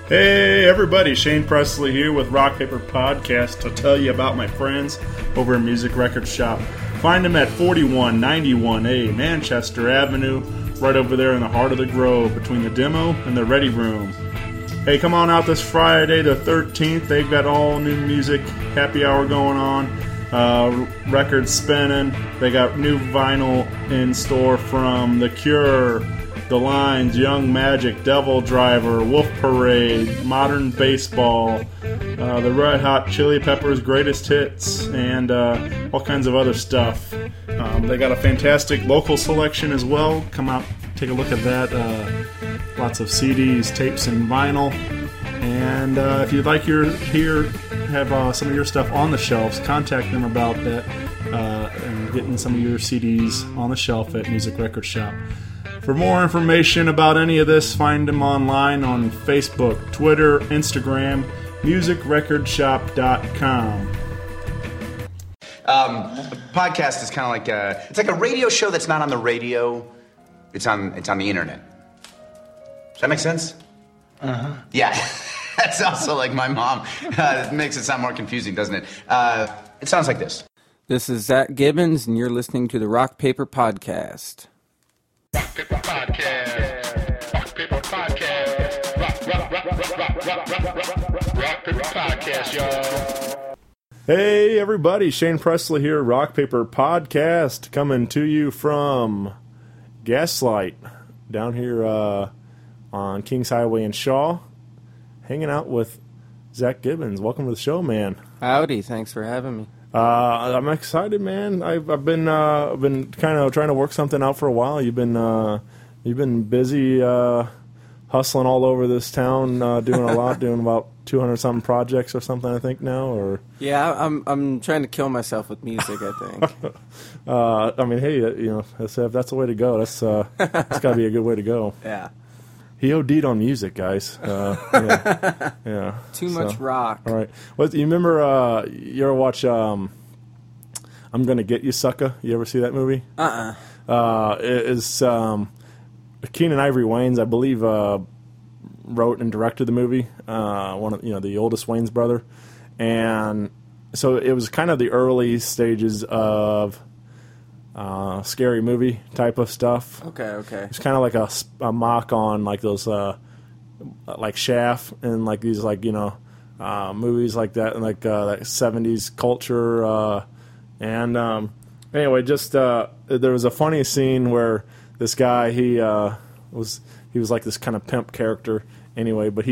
Hey everybody, Shane Presley here with Rock Paper Podcast to tell you about my friends over at Music Record Shop. Find them at 4191A Manchester Avenue, right over there in the heart of the Grove, between the demo and the ready room. Hey, come on out this Friday the 13th. They've got all new music, happy hour going on, records spinning. They got new vinyl in store from The Cure, The Lines, Young Magic, Devil Driver, Wolf Parade, Modern Baseball, the Red Hot Chili Peppers Greatest Hits, and all kinds of other stuff. They got a fantastic local selection as well. Come out, take a look at that. Lots of CDs, tapes, and vinyl. And if you'd like have some of your stuff on the shelves, contact them about that and getting some of your CDs on the shelf at Music Record Shop. For more information about any of this, find them online on Facebook, Twitter, Instagram, musicrecordshop.com. A podcast is kind of like it's like a radio show that's not on the radio. It's on the internet. Does that make sense? Uh-huh. Yeah. That's also like my mom. It makes it sound more confusing, doesn't it? It sounds like this. This is Zach Gibbons, and you're listening to the Rock Paper Podcast. Rock Paper Podcast. Rock Paper Podcast. Rock Paper Podcast, y'all. Hey everybody, Shane Presley here, Rock Paper Podcast, coming to you from Gaslight, down here on Kings Highway in Shaw, hanging out with Zach Gibbons. Welcome to the show, man. Howdy, thanks for having me. I'm excited, man. I've been kind of trying to work something out for a while. You've been busy hustling all over this town, doing a lot, doing about 200 something projects or something, I think now. Or yeah, I'm trying to kill myself with music, I think. I mean, hey, if that's the way to go, that's got to be a good way to go. Yeah. He OD'd on music, guys. Yeah. Too much rock. All right. Well, you remember, you ever watch I'm Gonna Get You, Sucker? You ever see that movie? It's Keenan Ivory Wayans, I believe, wrote and directed the movie. One of the oldest Wayans brother. And so it was kind of the early stages of scary movie type of stuff. Okay. It's kind of like a mock on like those like Shaft and like these movies like that and like that 70s culture. Anyway, just there was a funny scene where this guy he was like this kind of pimp character anyway, but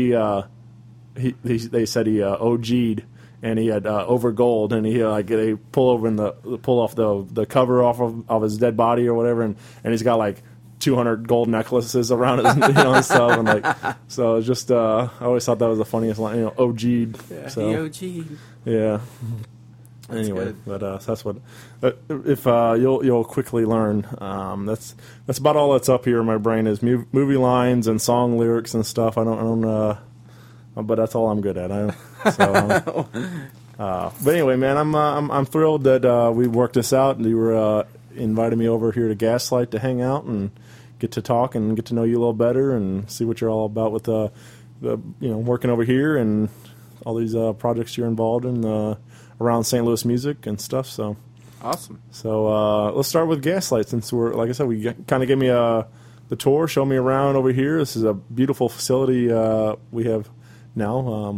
they said he OG'd. And he had over gold, and they pull off the cover off of his dead body or whatever, and he's got like 200 gold necklaces around his and stuff, and so it's just I always thought that was the funniest line, OG'd. Yeah, so, he OG'd. Yeah. Anyway, but that's what if you'll quickly learn. That's about all that's up here in my brain is movie lines and song lyrics and stuff. I don't. But that's all I'm good at. But anyway, man, I'm thrilled that we worked this out, and you were invited me over here to Gaslight to hang out and get to talk and get to know you a little better and see what you're all about with the working over here and all these projects you're involved in around St. Louis music and stuff. So awesome. So let's start with Gaslight, since we're, like I said, kind of gave me the tour, show me around over here. This is a beautiful facility we have now.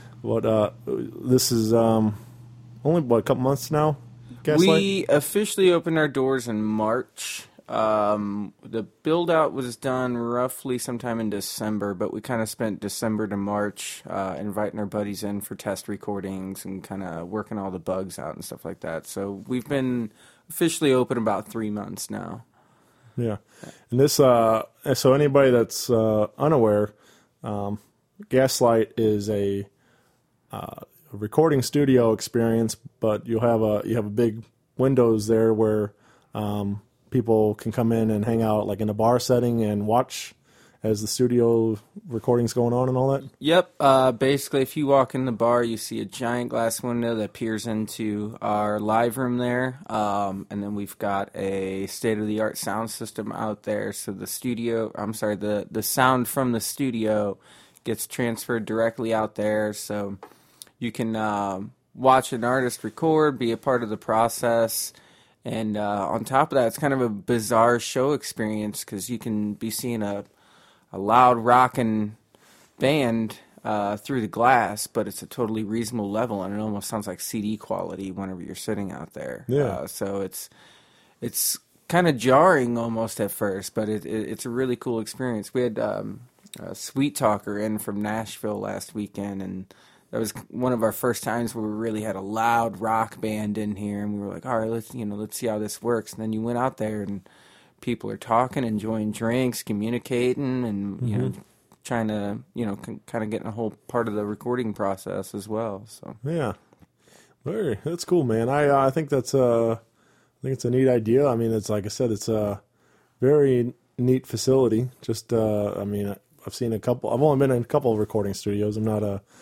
This is only a couple months now. Gaslight? We officially opened our doors in March. The build out was done roughly sometime in December, but we kind of spent December to March inviting our buddies in for test recordings and kind of working all the bugs out and stuff like that. So we've been officially open about 3 months now. Yeah, and this so anybody that's unaware. Gaslight is a recording studio experience, but you have a big windows there where people can come in and hang out like in a bar setting and watch as the studio recording's going on and all that? Yep. Basically, if you walk in the bar, you see a giant glass window that peers into our live room there. And then we've got a state-of-the-art sound system out there. So the sound from the studio gets transferred directly out there, so you can watch an artist record, be a part of the process, and on top of that, it's kind of a bizarre show experience because you can be seeing a loud rockin' band through the glass, but it's a totally reasonable level, and it almost sounds like CD quality whenever you're sitting out there. Yeah. So it's kind of jarring almost at first, but it's a really cool experience. We had a Sweet Talker in from Nashville last weekend, and that was one of our first times where we really had a loud rock band in here, and we were like, all right, let's see how this works. And then you went out there, and people are talking, enjoying drinks, communicating, and trying to kind of getting a whole part of the recording process as well. So yeah, that's cool, man. I think that's I think it's a neat idea. I mean, it's like I said, it's a very neat facility. Just I've seen a couple. I've only been in a couple of recording studios. I'm not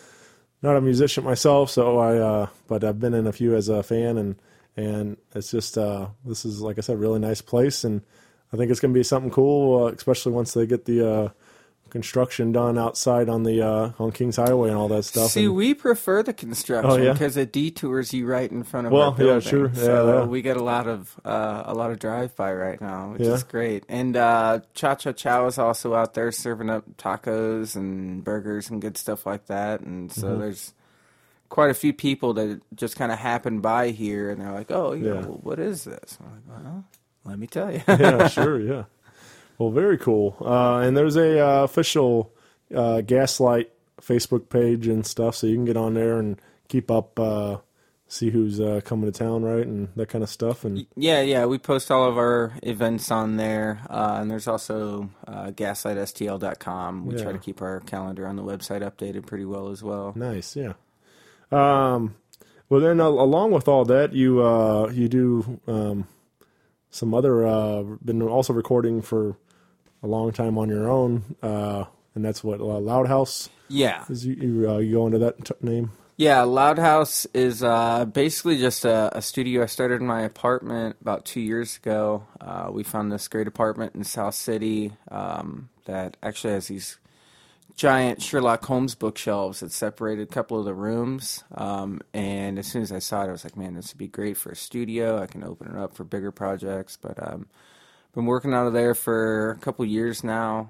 a musician myself, so but I've been in a few as a fan, and it's just this is, like I said, a really nice place, and I think it's going to be something cool, especially once they get the construction done outside on the on Kings Highway and all that stuff. See, we prefer the construction because it detours you right in front of our building. Yeah, sure. So we get a lot of drive-by right now, which is great. And Cha Cha Chow is also out there serving up tacos and burgers and good stuff like that. And so there's quite a few people that just kind of happen by here, and they're like, "Oh, well, what is this?" I'm like, "Well, let me tell you." Yeah, sure, yeah. Well, very cool. And there's a official Gaslight Facebook page and stuff, so you can get on there and keep up, see who's coming to town, right, and that kind of stuff. And yeah, we post all of our events on there, and there's also gaslightstl.com. We try to keep our calendar on the website updated pretty well as well. Nice, yeah. Well, then along with all that, you do some other been also recording for a long time on your own, and that's what Loud House. Yeah, is you go into that name? Yeah, Loud House is basically just a studio I started in my apartment about 2 years ago. We found this great apartment in South City that actually has these giant Sherlock Holmes bookshelves that separated a couple of the rooms. And as soon as I saw it, I was like, man, this would be great for a studio. I can open it up for bigger projects. But been working out of there for a couple years now,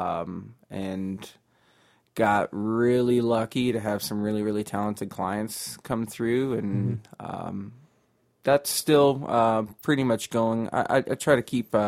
and got really lucky to have some really, really talented clients come through. And that's still pretty much going. I try to keep...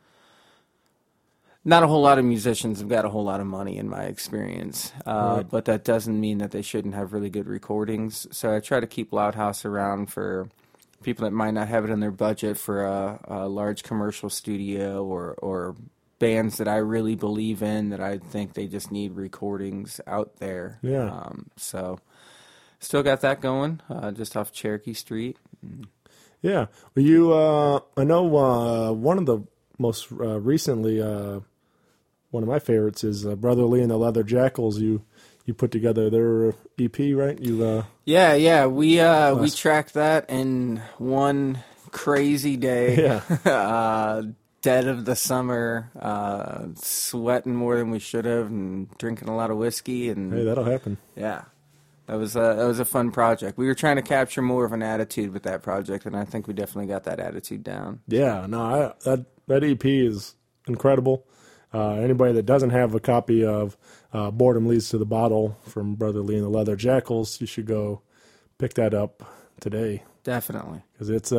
Not a whole lot of musicians have got a whole lot of money in my experience, but that doesn't mean that they shouldn't have really good recordings. So I try to keep Loud House around for people that might not have it in their budget for a large commercial studio or bands that I really believe in that I think they just need recordings out there. Yeah. So still got that going, just off Cherokee Street. Yeah. Well, you, I know one of the most recently, one of my favorites is Brother Lee and the Leather Jackals. You put together their EP, right? Yeah. We tracked that in one crazy day. Yeah. Dead of the summer, sweating more than we should have, and drinking a lot of whiskey. And hey, that'll happen. Yeah. That was a fun project. We were trying to capture more of an attitude with that project, and I think we definitely got that attitude down. Yeah, no, that EP is incredible. Anybody that doesn't have a copy of Boredom Leads to the Bottle from Brother Lee and the Leather Jackals, you should go pick that up today. Definitely. Because it's,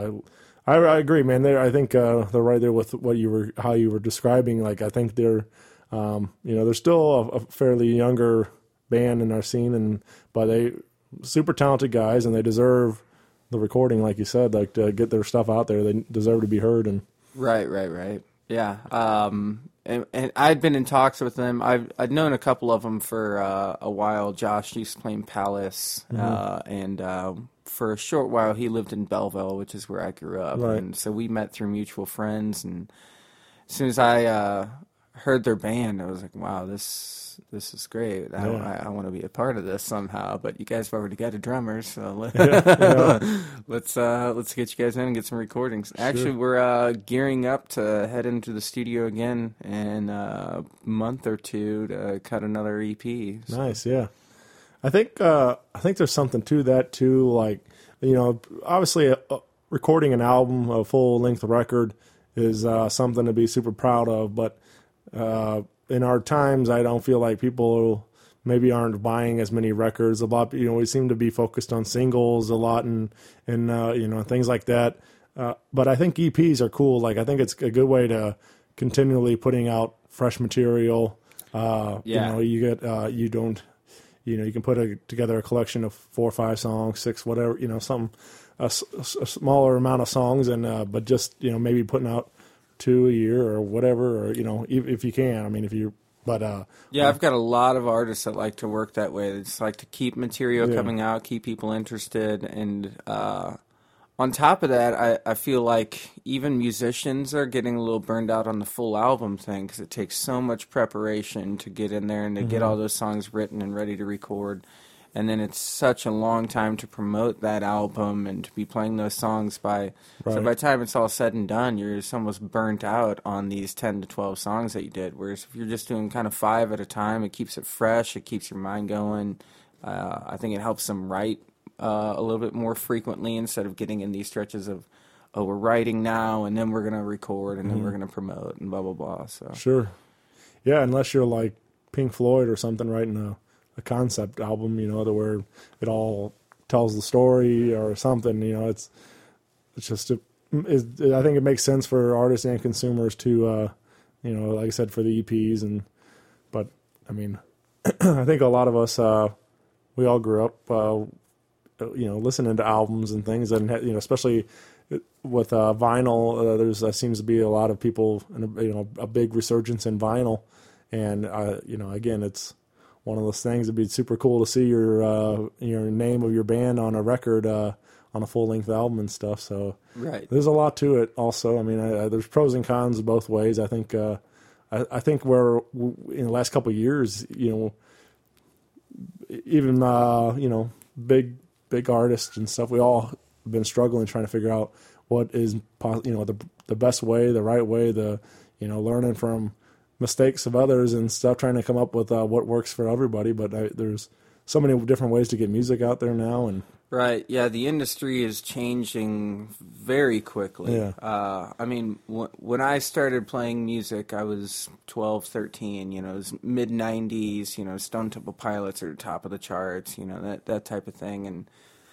I agree, man. I think they're right there with how you were describing. Like, I think they're, they're still a fairly younger band in our scene, but they super talented guys, and they deserve the recording, like you said, like to get their stuff out there. They deserve to be heard. And right. Yeah. And I'd been in talks with them. I'd known a couple of them for a while. Josh used to play in Palace, and for a short while he lived in Belleville, which is where I grew up. Right. And so we met through mutual friends. And as soon as I heard their band, I was like, wow, this is great. I want to be a part of this somehow. But you guys have already got a drummer, so let's get you guys in and get some recordings. Actually, we're gearing up to head into the studio again in a month or two to cut another EP. So. Nice, yeah. I think there's something to that too. Like, obviously, recording an album, a full length record, is something to be super proud of. But in our times, I don't feel like people maybe aren't buying as many records. A lot, we seem to be focused on singles a lot and things like that. But I think EPs are cool. Like, I think it's a good way to continually putting out fresh material. You get you can put together a collection of 4 or 5 songs, 6, whatever, a smaller amount of songs, and but just maybe putting out 2 a year or whatever, or if you can. I mean, I've got a lot of artists that like to work that way. They just like to keep material coming out, keep people interested, and on top of that, I feel like even musicians are getting a little burned out on the full album thing because it takes so much preparation to get in there and to get all those songs written and ready to record. And then it's such a long time to promote that album and to be playing those songs So by the time it's all said and done, you're just almost burnt out on these 10 to 12 songs that you did. Whereas if you're just doing kind of 5 at a time, it keeps it fresh, it keeps your mind going. I think it helps them write a little bit more frequently instead of getting in these stretches of, we're writing now and then we're going to record and then we're going to promote and blah, blah, blah. So sure. Yeah, unless you're like Pink Floyd or something writing a concept album, where it all tells the story or something, it's just, I think it makes sense for artists and consumers to, like I said, for the EPs but I mean, I think a lot of us, we all grew up, listening to albums and things, and especially with vinyl, there seems to be a lot of people, and a big resurgence in vinyl, and again, it's one of those things. It'd be super cool to see your name of your band on a record, on a full length album and stuff. So there's a lot to it. Also, I mean, there's pros and cons both ways. I think I think we're in the last couple of years, even big artists and stuff, we all have been struggling trying to figure out what is the best way, the right way, learning from mistakes of others and stuff, trying to come up with what works for everybody. But there's so many different ways to get music out there now. And the industry is changing very quickly. I mean, when I started playing music, I was 12, 13, it was mid-90s, Stone Temple Pilots are top of the charts, that type of thing. And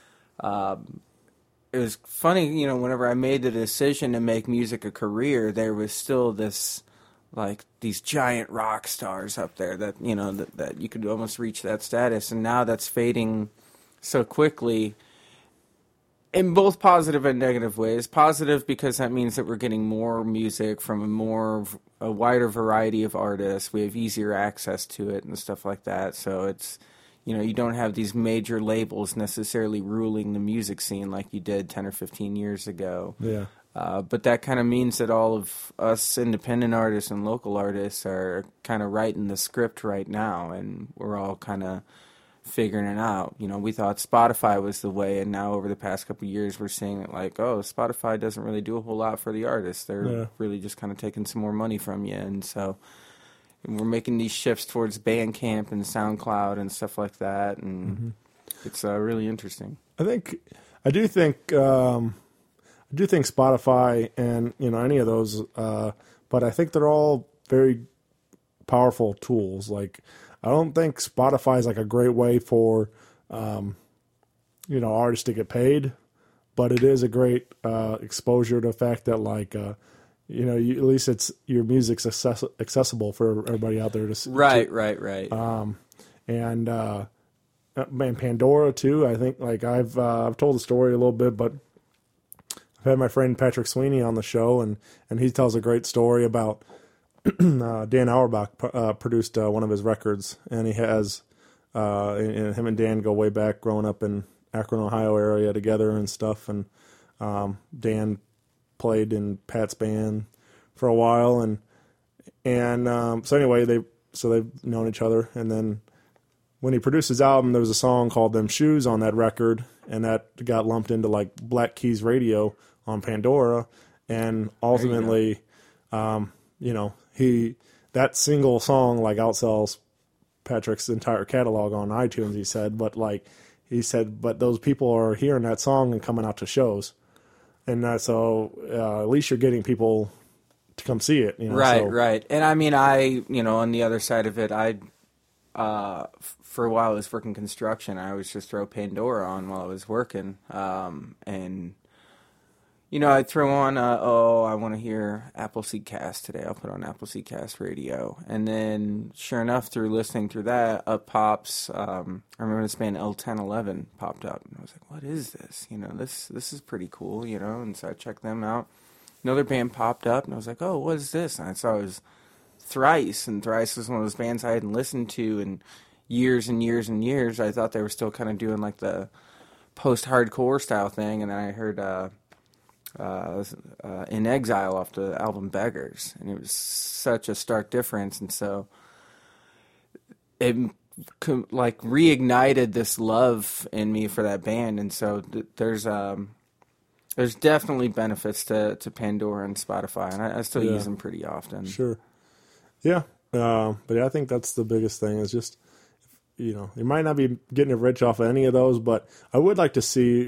it was funny, whenever I made the decision to make music a career, there was still this, like, these giant rock stars up there that, that you could almost reach that status. And now that's fading so quickly in both positive and negative ways. Positive because that means that we're getting more music from a wider variety of artists. We have easier access to it and stuff like that. So it's, you don't have these major labels necessarily ruling the music scene like you did 10 or 15 years ago. Yeah. But that kind of means that all of us independent artists and local artists are kind of writing the script right now, and we're all kind of figuring it out. We thought Spotify was the way, and now over the past couple of years we're seeing it like, Spotify doesn't really do a whole lot for the artists. They're really just kind of taking some more money from you, and so we're making these shifts towards Bandcamp and SoundCloud and stuff like that, and it's really interesting. I do think Spotify and any of those, but I think they're all very powerful tools. Like, I don't think Spotify is like a great way for artists to get paid, but it is a great exposure to the fact that at least it's your music's accessible for everybody out there to see. Right. And Pandora too. I think I've told the story a little bit, but I've had my friend Patrick Sweeney on the show, and he tells a great story about Dan Auerbach produced one of his records, and he has and him and Dan go way back, growing up in Akron, Ohio area together and stuff. And Dan played in Pat's band for a while, and And so anyway, they've known each other. And then when he produced his album, there was a song called "Them Shoes" on that record, and that got lumped into like Black Keys Radio on Pandora. And ultimately, that single song like outsells Patrick's entire catalog on iTunes. He said, but those people are hearing that song and coming out to shows, and so at least you're getting people to come see it. Right. And I mean, on the other side of it, for a while I was working construction. I always just throw Pandora on while I was working, and I'd throw on, I want to hear Appleseed Cast today. I'll put on Appleseed Cast Radio. And then, sure enough, through listening through that, up pops, I remember this band L1011 popped up. And I was like, what is this? This is pretty cool, And so I checked them out. Another band popped up, and I was like, oh, what is this? And I saw it was Thrice. And Thrice was one of those bands I hadn't listened to in years and years and years. I thought they were still kind of doing like the post-hardcore style thing. And then I heard... In Exile off the album Beggars, and it was such a stark difference, and so it reignited this love in me for that band, and so there's definitely benefits to Pandora and Spotify, and I still use them pretty often. Sure. Yeah, but I think that's the biggest thing is just, you might not be getting rich off of any of those, but I would like to see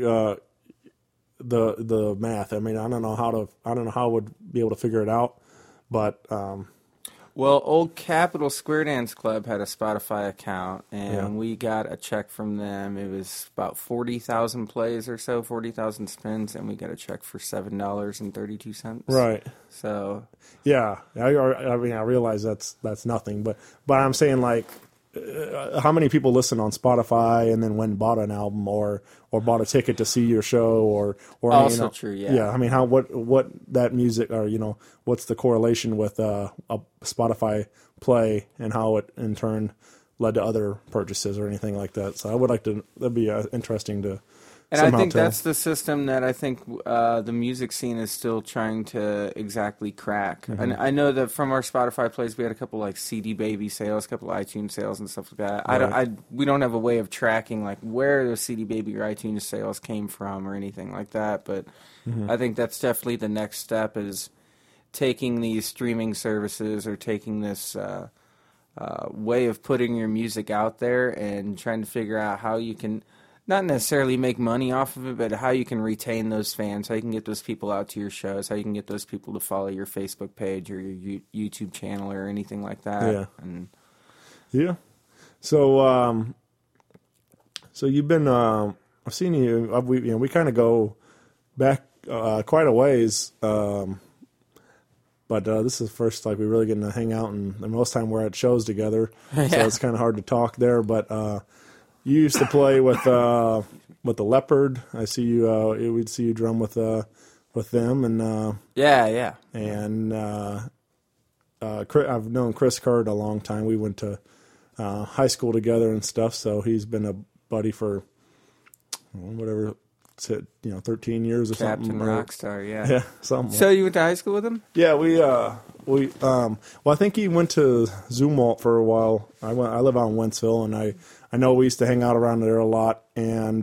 the math. I mean, I don't know how I would be able to figure it out, but well, old Capital Square Dance Club had a Spotify account, and we got a check from them. It was about 40,000 plays or so, 40,000 spins, and we got a check for $7.32. Right. So yeah, I mean, I realize that's nothing, but I'm saying like. How many people listen on Spotify and then went and bought an album or bought a ticket to see your show or also true, yeah. Yeah, I mean, what that music or what's the correlation with a Spotify play and how it in turn led to other purchases or anything like that. So I would like to. That'd be interesting to. And I think that's the system that I think the music scene is still trying to exactly crack. Mm-hmm. And I know that from our Spotify plays, we had a couple like CD Baby sales, a couple iTunes sales and stuff like that. Right. We don't have a way of tracking like where those CD Baby or iTunes sales came from or anything like that. But I think that's definitely the next step is taking these streaming services or taking this way of putting your music out there and trying to figure out how you can not necessarily make money off of it, but how you can retain those fans, how you can get those people out to your shows, how you can get those people to follow your Facebook page or your YouTube channel or anything like that. Yeah. So, so you've been. I've seen you. We kind of go back quite a ways. But this is the first like we're really getting to hang out, and most time we're at shows together, so it's kind of hard to talk there. But you used to play with the Leopard. I see you. We'd see you drum with them, and And I've known Chris Kurt a long time. We went to high school together and stuff. So he's been a buddy for 13 years or Captain something. Rockstar, yeah, something. So you went to high school with him? Yeah, well, I think he went to Zumwalt for a while. I live out in Wentzville, and I know we used to hang out around there a lot. And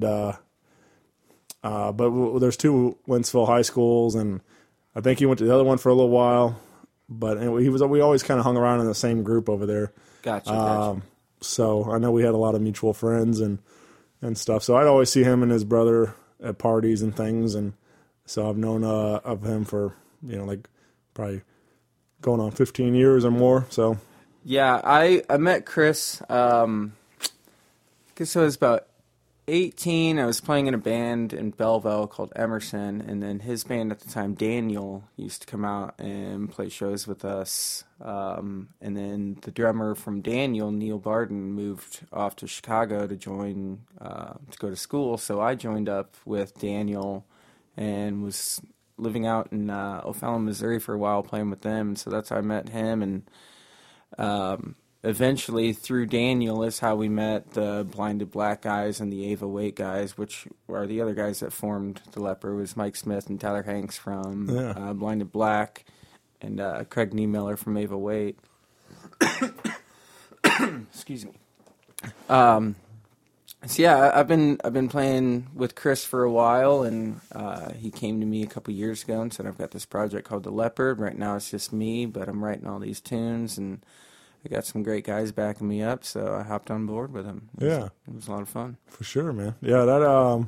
but there's two Wentzville high schools, and I think he went to the other one for a little while. But anyway, we always kind of hung around in the same group over there. Gotcha. So I know we had a lot of mutual friends and stuff. So I'd always see him and his brother at parties and things, and so I've known of him for like probably going on 15 years or more. So yeah, I met Chris. I guess I was about 18. I was playing in a band in Belleville called Emerson, and then his band at the time, Daniel, used to come out and play shows with us. And then the drummer from Daniel, Neil Barden, moved off to Chicago to join to go to school. So I joined up with Daniel and was living out in O'Fallon, Missouri for a while, playing with them. So that's how I met him, and eventually, through Daniel, is how we met the Blinded Black guys and the Ava Wait guys, which are the other guys that formed the Leper. Was Mike Smith and Tyler Hanks from Blinded Black. and Craig Niemiller from Ava Wait. Excuse me. So yeah, I've been playing with Chris for a while, and he came to me a couple years ago and said, I've got this project called The Leopard. Right now it's just me, but I'm writing all these tunes, and I got some great guys backing me up, so I hopped on board with him. It was a lot of fun. For sure, man. Yeah, that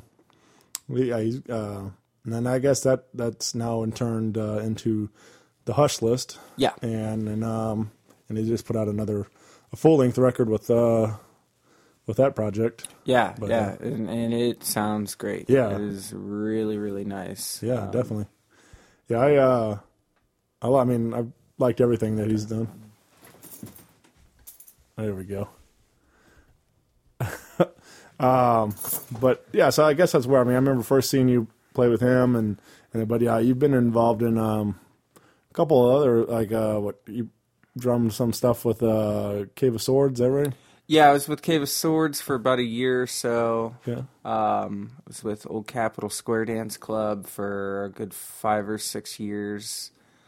and then I guess that's now turned into the Hush List. Yeah, and he just put out a full length record with that project. Yeah, but, and it sounds great. Yeah, it is really, really nice. Yeah, definitely. Yeah, I mean, I've liked everything that he's done. There we go. But yeah, so I guess that's where I remember first seeing you play with him, but yeah, you've been involved in a couple of other you drummed some stuff with Cave of Swords, is that right? Yeah, I was with Cave of Swords for about a year or so. Yeah. I was with Old Capitol Square Dance Club for a good 5 or 6 years.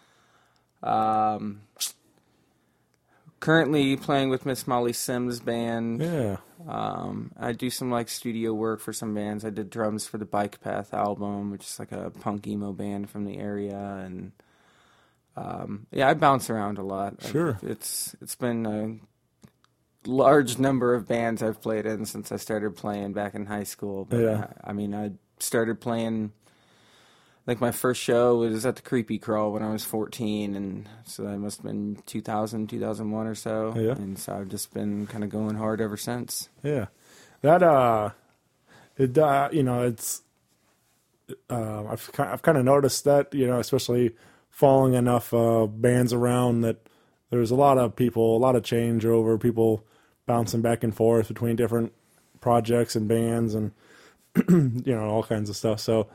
Currently playing with Miss Molly Sims' band. Yeah. I do some studio work for some bands. I did drums for the Bike Path album, which is a punk emo band from the area, and I bounce around a lot. Sure. It's been a large number of bands I've played in since I started playing back in high school. But yeah. I started playing. My first show was at the Creepy Crawl when I was 14, and so that must have been 2000, 2001 or so. Yeah. And so I've just been kind of going hard ever since. Yeah. That, it's, I've kind of noticed that, especially following enough bands around, that there's a lot of changeover, people bouncing back and forth between different projects and bands and, all kinds of stuff. So,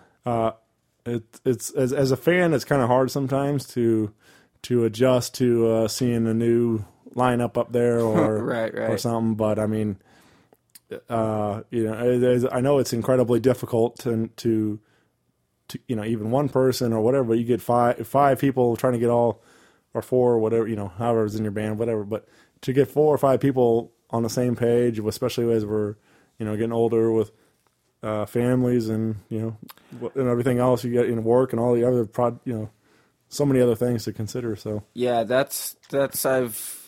it's as a fan, it's kind of hard sometimes to adjust to seeing a new lineup up there or right. or something. But I mean, I know it's incredibly difficult to even one person or whatever. But you get five people trying to get all, or four or whatever, however's in your band, whatever. But to get 4 or 5 people on the same page, especially as we're getting older with families and and everything else, you get work and all the other so many other things to consider. So yeah, that's I've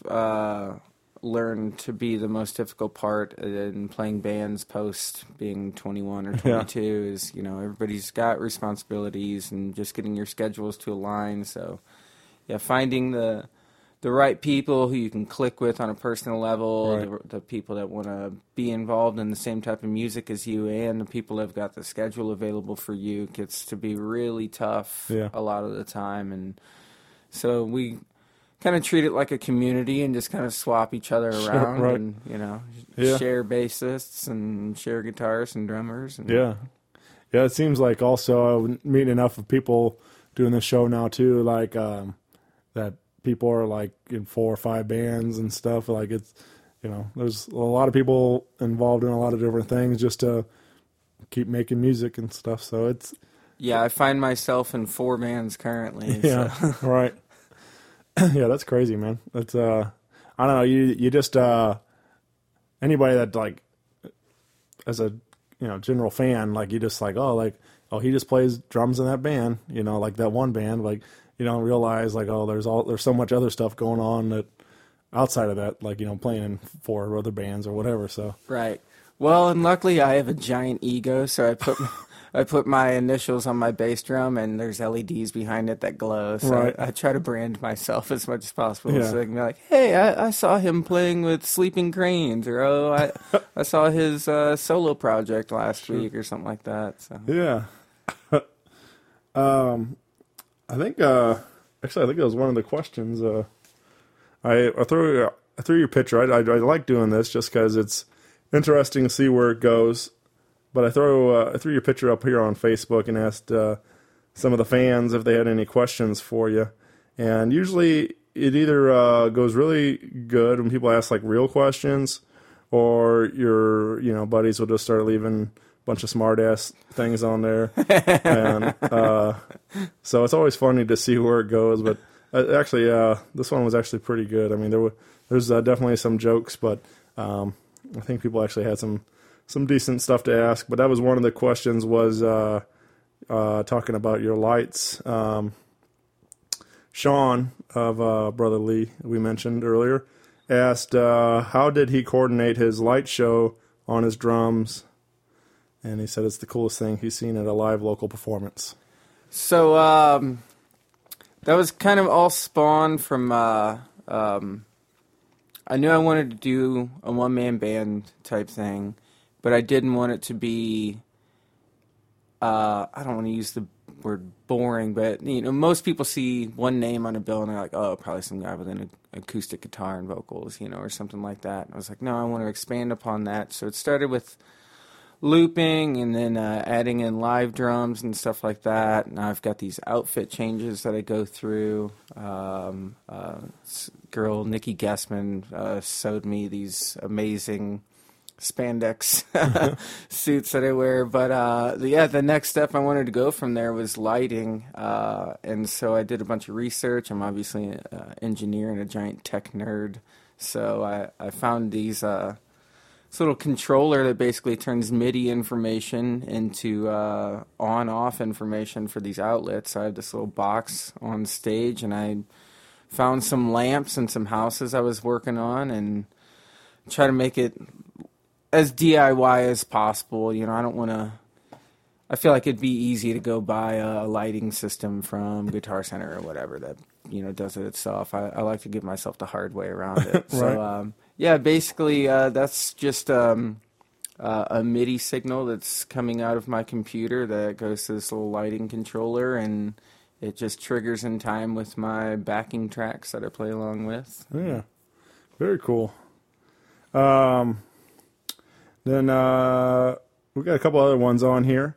learned to be the most difficult part in playing bands post being 21 or 22 is everybody's got responsibilities and just getting your schedules to align. So yeah, finding the right people who you can click with on a personal level, right. the people that want to be involved in the same type of music as you, and the people that have got the schedule available for you, gets to be really tough a lot of the time. And so we kind of treat it like a community and just kind of swap each other around, right. and share bassists and share guitarists and drummers. And it seems like also meeting enough of people doing this show now too, that people are in 4 or 5 bands and stuff. It's, there's a lot of people involved in a lot of different things just to keep making music and stuff. So it's, I find myself in 4 bands currently. Yeah. So. Right. Yeah. That's crazy, man. That's, I don't know. You just, anybody that as a, general fan, you just he just plays drums in that band, that one band, you don't realize there's so much other stuff going on that outside of that, playing in 4 other bands or whatever. So right. Well, and luckily I have a giant ego, so I put my initials on my bass drum, and there's LEDs behind it that glow. So right. I try to brand myself as much as possible, Yeah. so they can be like, "Hey, I saw him playing with Sleeping Cranes," or I saw his solo project last week," or something like that. So yeah. I think that was one of the questions. I threw your picture. I like doing this just because it's interesting to see where it goes. But I threw your picture up here on Facebook and asked some of the fans if they had any questions for you. And usually it either goes really good when people ask real questions, or your buddies will just start leaving bunch of smart ass things on there. And so it's always funny to see where it goes. But Actually, this one was actually pretty good. I mean, there's definitely some jokes, but I think people actually had some decent stuff to ask. But that was one of the questions, was talking about your lights. Sean of Brother Lee, we mentioned earlier, asked how did he coordinate his light show on his drums, and he said it's the coolest thing he's seen at a live local performance. So that was kind of all spawned from I knew I wanted to do a one-man band type thing, but I didn't want it to be I don't want to use the word boring, but most people see one name on a bill and they're like, oh, probably some guy with an acoustic guitar and vocals, or something like that. And I was like, no, I want to expand upon that. So it started with looping and then adding in live drums and stuff like that. Now I've got these outfit changes that I go through. Girl Nikki Guessman sewed me these amazing spandex suits that I wear, but the next step I wanted to go from there was lighting, and so I did a bunch of research. I'm obviously an engineer and a giant tech nerd, so I found this little controller that basically turns MIDI information into on-off information for these outlets. So I have this little box on stage, and I found some lamps and some houses I was working on and try to make it as DIY as possible. I don't want to. I feel like it'd be easy to go buy a lighting system from Guitar Center or whatever that does it itself. I like to give myself the hard way around it. Right. So basically that's just a MIDI signal that's coming out of my computer that goes to this little lighting controller, and it just triggers in time with my backing tracks that I play along with. Yeah, very cool. Then we've got a couple other ones on here.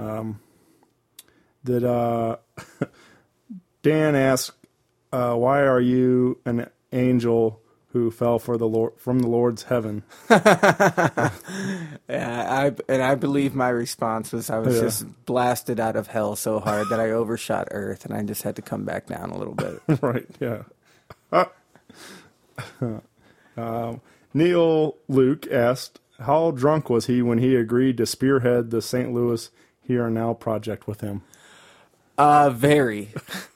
That Dan asked, "Why are you an angel who fell from the Lord's heaven?" Yeah, I believe my response was I was just blasted out of hell so hard that I overshot Earth, and I just had to come back down a little bit. Right. Yeah. Neil Luke asked, how drunk was he when he agreed to spearhead the St. Louis Here and Now project with him? Very.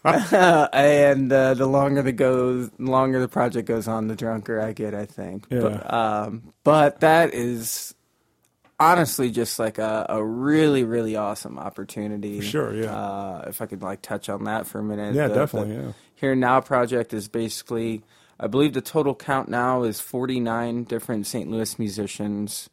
And the longer the project goes on, the drunker I get, I think. Yeah. But that is honestly just like a really, really awesome opportunity. For sure, yeah. If I could touch on that for a minute. Yeah, definitely, yeah. Here and Now project is basically, I believe the total count now is 49 different St. Louis musicians.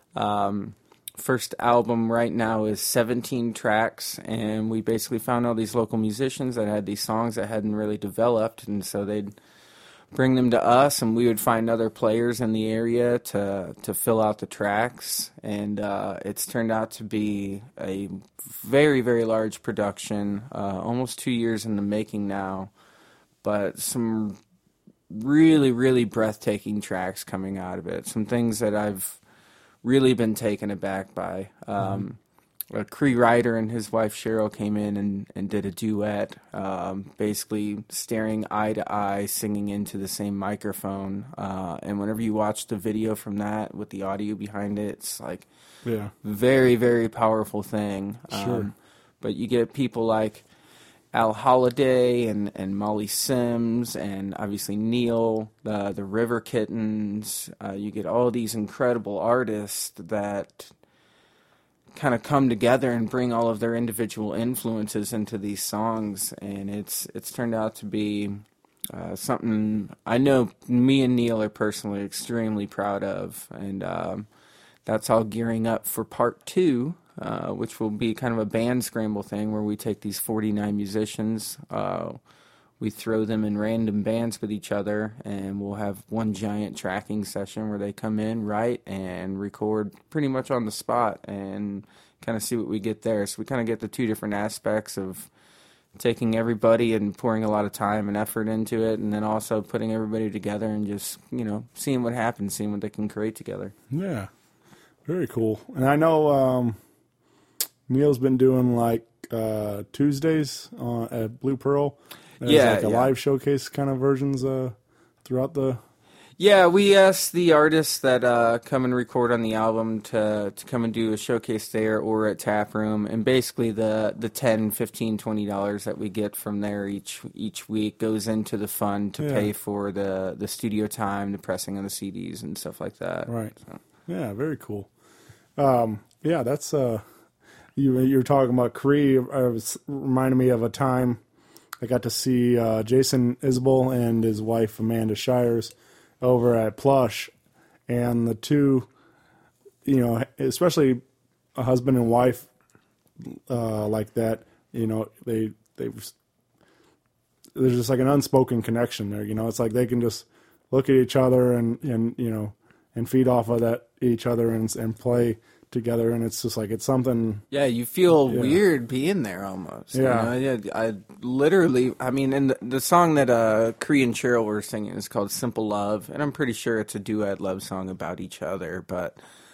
First album right now is 17 tracks, and we basically found all these local musicians that had these songs that hadn't really developed, and so they'd bring them to us, and we would find other players in the area to fill out the tracks, and it's turned out to be a very, very large production, almost 2 years in the making now, but some really, really breathtaking tracks coming out of it. Some things that I've really been taken aback by. Cree Ryder and his wife Cheryl came in and did a duet, basically staring eye to eye, singing into the same microphone. And whenever you watch the video from that with the audio behind it, it's very, very powerful thing. Sure. But you get people like Al Holiday and Molly Sims and obviously Neil, the River Kittens. You get all these incredible artists that kind of come together and bring all of their individual influences into these songs, and it's turned out to be something I know me and Neil are personally extremely proud of, and that's all gearing up for part 2. Which will be kind of a band scramble thing where we take these 49 musicians, we throw them in random bands with each other, and we'll have one giant tracking session where they come in, write, and record pretty much on the spot and kind of see what we get there. So we kind of get the two different aspects of taking everybody and pouring a lot of time and effort into it, and then also putting everybody together and just, seeing what happens, seeing what they can create together. Yeah, very cool. And I know Neil's been doing Tuesdays at Blue Pearl. There's like a live showcase kind of versions throughout the... Yeah, we asked the artists that come and record on the album to come and do a showcase there or at Tap Room, and basically the $10, $15, $20 that we get from there each week goes into the fund to pay for the studio time, the pressing of the CDs and stuff like that. Right. So. Yeah, very cool. Yeah, that's you were talking about Cree. It was reminded me of a time I got to see Jason Isbell and his wife Amanda Shires over at Plush, and the two, especially a husband and wife like that, there's just like an unspoken connection there. It's like they can just look at each other and feed off of that each other and play together, and it's just like it's something. Yeah, you feel weird being there almost. Yeah, I literally. I mean, and the song that Cree and Cheryl were singing is called "Simple Love," and I'm pretty sure it's a duet love song about each other. But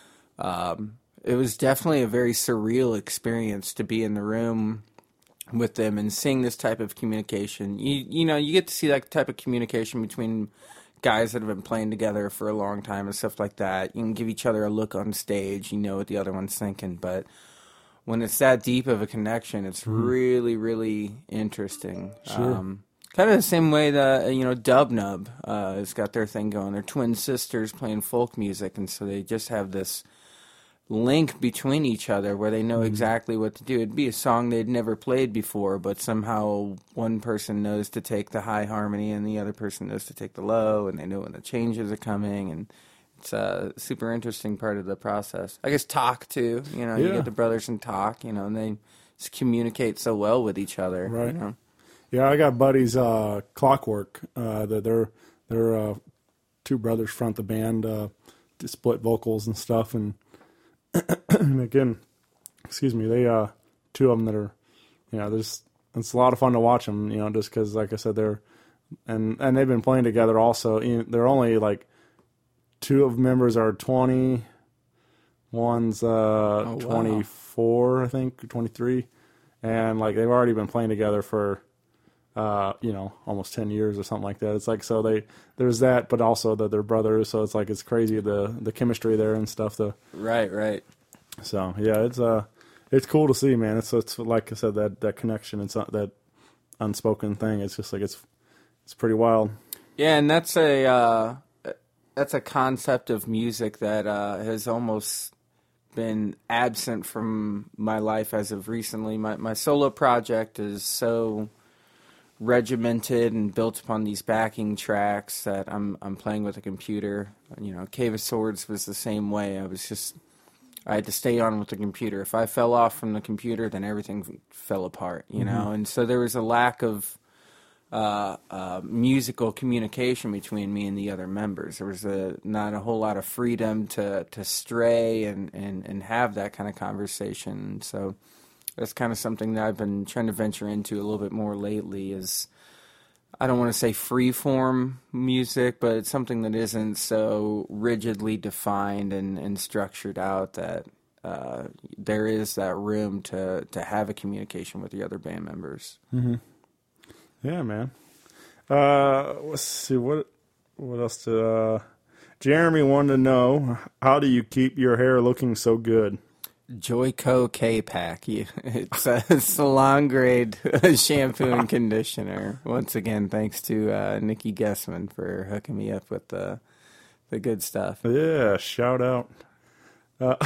it was definitely a very surreal experience to be in the room with them and seeing this type of communication. You get to see that type of communication between guys that have been playing together for a long time and stuff like that. You can give each other a look on stage, you know what the other one's thinking, but when it's that deep of a connection, it's really, really interesting. Sure. Kind of the same way that, Dub Nub has got their thing going. They're twin sisters playing folk music, and so they just have this link between each other where they know exactly what to do. It'd be a song they'd never played before, but somehow one person knows to take the high harmony and the other person knows to take the low, and they know when the changes are coming, and it's a super interesting part of the process. I guess talk too, you get the brothers and talk, and they just communicate so well with each other. Right. Yeah, I got buddies, Clockwork, that they're two brothers front the band, to split vocals and stuff, and again, excuse me, they two of them that are, it's a lot of fun to watch them, just because, like I said, and they've been playing together also. They're only like two of members are 20, one's 24, I think, 23, and like they've already been playing together for almost 10 years or something like that. It's like, so there's that, but also that they're brothers, so it's like, it's crazy the chemistry there and stuff. Right. So yeah, it's cool to see, man. It's like I said, that connection, it's not that unspoken thing. It's just like, it's pretty wild. Yeah, and that's a concept of music that has almost been absent from my life as of recently. My solo project is so regimented and built upon these backing tracks that I'm playing with a computer. Cave of Swords was the same way. I had to stay on with the computer. If I fell off from the computer, then everything fell apart, and so there was a lack of musical communication between me and the other members. There was not a whole lot of freedom to stray and have that kind of conversation. So that's kind of something that I've been trying to venture into a little bit more lately. Is, I don't want to say free-form music, but it's something that isn't so rigidly defined and structured out, that there is that room to have a communication with the other band members. Mm-hmm. Yeah, man. Let's see, what else Jeremy wanted to know, how do you keep your hair looking so good? Joico K-Pack. It's a salon grade shampoo and conditioner. Once again, thanks to Nikki Guessman for hooking me up with the good stuff. Yeah, shout out. But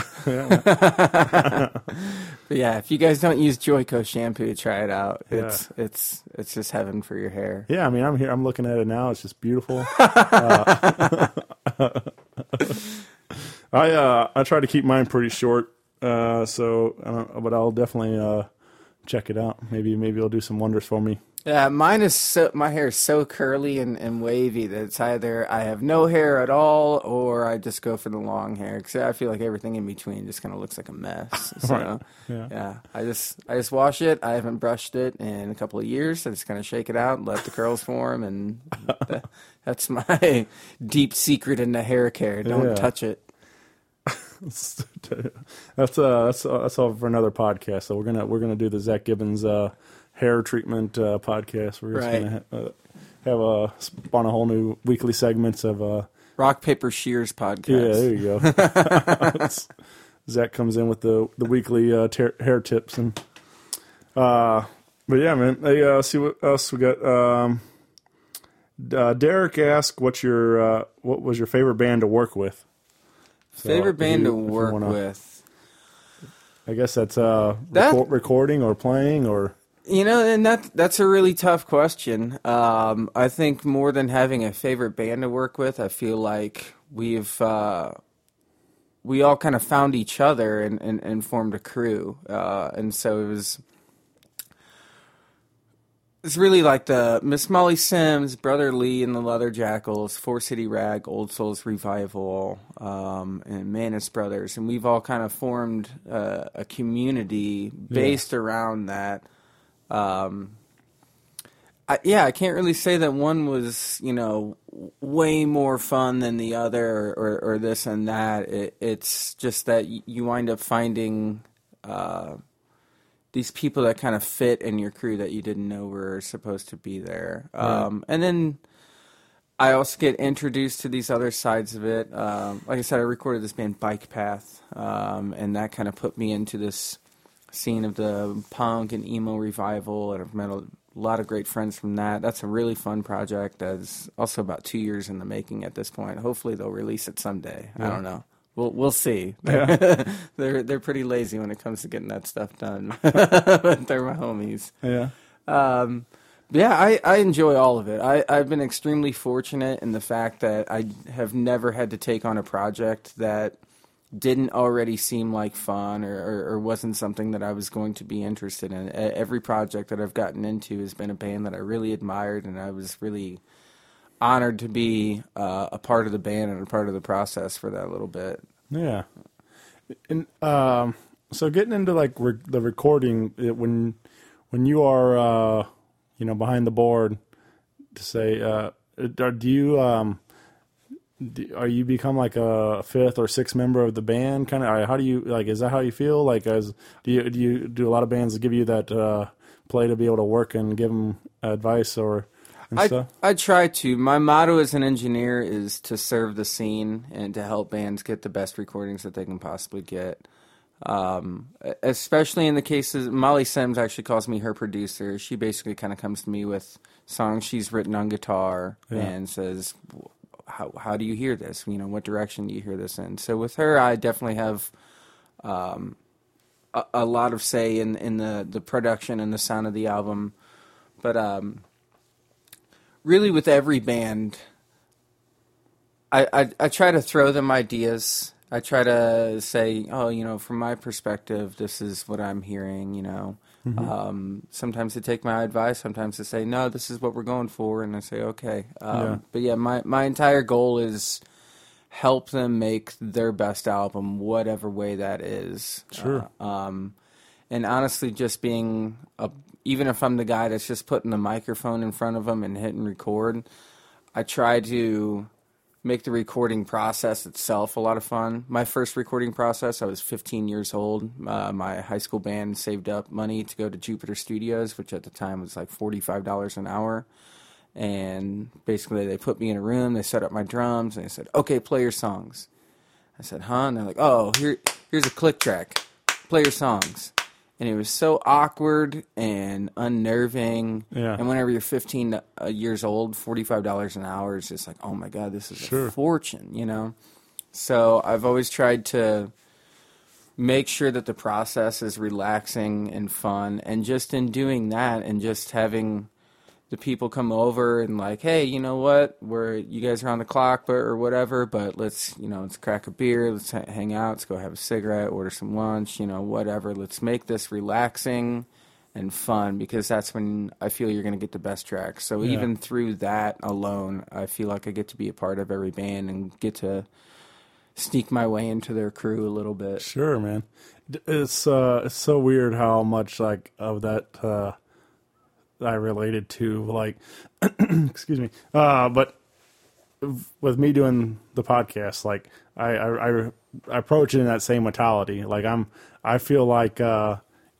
yeah, if you guys don't use Joico shampoo, try it out. It's just heaven for your hair. Yeah, I mean, I'm looking at it now. It's just beautiful. I try to keep mine pretty short. But I'll definitely check it out. Maybe it'll do some wonders for me. Yeah, my hair is so curly and wavy that it's either I have no hair at all or I just go for the long hair, because I feel like everything in between just kind of looks like a mess. So right. Yeah, I just wash it. I haven't brushed it in a couple of years. I just kind of shake it out and let the curls form, and that's my deep secret in the hair care. Don't touch it. That's all for another podcast. So we're gonna do the Zach Gibbons hair treatment podcast. We're just Right. going to spawn a whole new weekly segments of Rock, Paper, Shears podcast. yeah, there you go. Zach comes in with the weekly hair tips and but yeah, man. Hey, see what else we got. Derek asked, what was your favorite band to work with? Favorite band to if you work wanna- with? I guess that's That- recording or playing or You know, and that's a really tough question. I think more than having a favorite band to work with, I feel like we all kind of found each other and formed a crew. And so it's really like the Miss Molly Sims, Brother Lee and the Leather Jackals, Four City Rag, Old Souls Revival, and Manus Brothers. And we've all kind of formed a community based around that. I can't really say that one was, way more fun than the other or this and that. It's just that you wind up finding these people that kind of fit in your crew that you didn't know were supposed to be there. And then I also get introduced to these other sides of it. Like I said, I recorded this band Bike Path, and that kind of put me into this scene of the punk and emo revival, and I've met a lot of great friends from that. That's a really fun project. That's also about 2 years in the making at this point. Hopefully they'll release it someday. I don't know. We'll see. Yeah. They're pretty lazy when it comes to getting that stuff done. But they're my homies. yeah. I enjoy all of it. I've been extremely fortunate in the fact that I have never had to take on a project that didn't already seem like fun or wasn't something that I was going to be interested in. Every project that I've gotten into has been a band that I really admired, and I was really honored to be a part of the band and a part of the process for that little bit. Yeah. And so getting into like the recording, when you are behind the board, to say, do you are you become like a fifth or sixth member of the band? Kind of, how do you like? Is that how you feel? Like, do you do a lot of bands give you that play to be able to work and give them advice and stuff? I try to. My motto as an engineer is to serve the scene and to help bands get the best recordings that they can possibly get. Especially in the cases, Molly Sims actually calls me her producer. She basically kind of comes to me with songs she's written on guitar and says, how do you hear this? What direction do you hear this in? So with her, I definitely have a lot of say in the production and the sound of the album. But really with every band, I try to throw them ideas. I try to say, from my perspective, this is what I'm hearing, Sometimes they take my advice. Sometimes they say, no, this is what we're going for. And I say, okay. But yeah, my entire goal is help them make their best album, whatever way that is. Sure. And honestly, just being, even if I'm the guy that's just putting the microphone in front of them and hitting record, I try to make the recording process itself a lot of fun. My first recording process, I was 15 years old. My high school band saved up money to go to Jupiter Studios, which at the time was like $45 an hour. And basically they put me in a room, they set up my drums, and they said, okay, play your songs. I said, huh? And they're like, oh, here's a click track. Play your songs. And it was so awkward and unnerving. Yeah. And whenever you're 15 years old, $45 an hour is just like, oh my God, this is a fortune, So I've always tried to make sure that the process is relaxing and fun. And just in doing that and just having the people come over and like, hey, you know what? You guys are on the clock or whatever, but let's crack a beer, let's hang out, let's go have a cigarette, order some lunch, whatever. Let's make this relaxing and fun, because that's when I feel you're going to get the best tracks. So even through that alone, I feel like I get to be a part of every band and get to sneak my way into their crew a little bit. Sure, man. It's so weird how much like of that I related to, like, excuse me. But with me doing the podcast, like I approach it in that same mentality. Like I feel like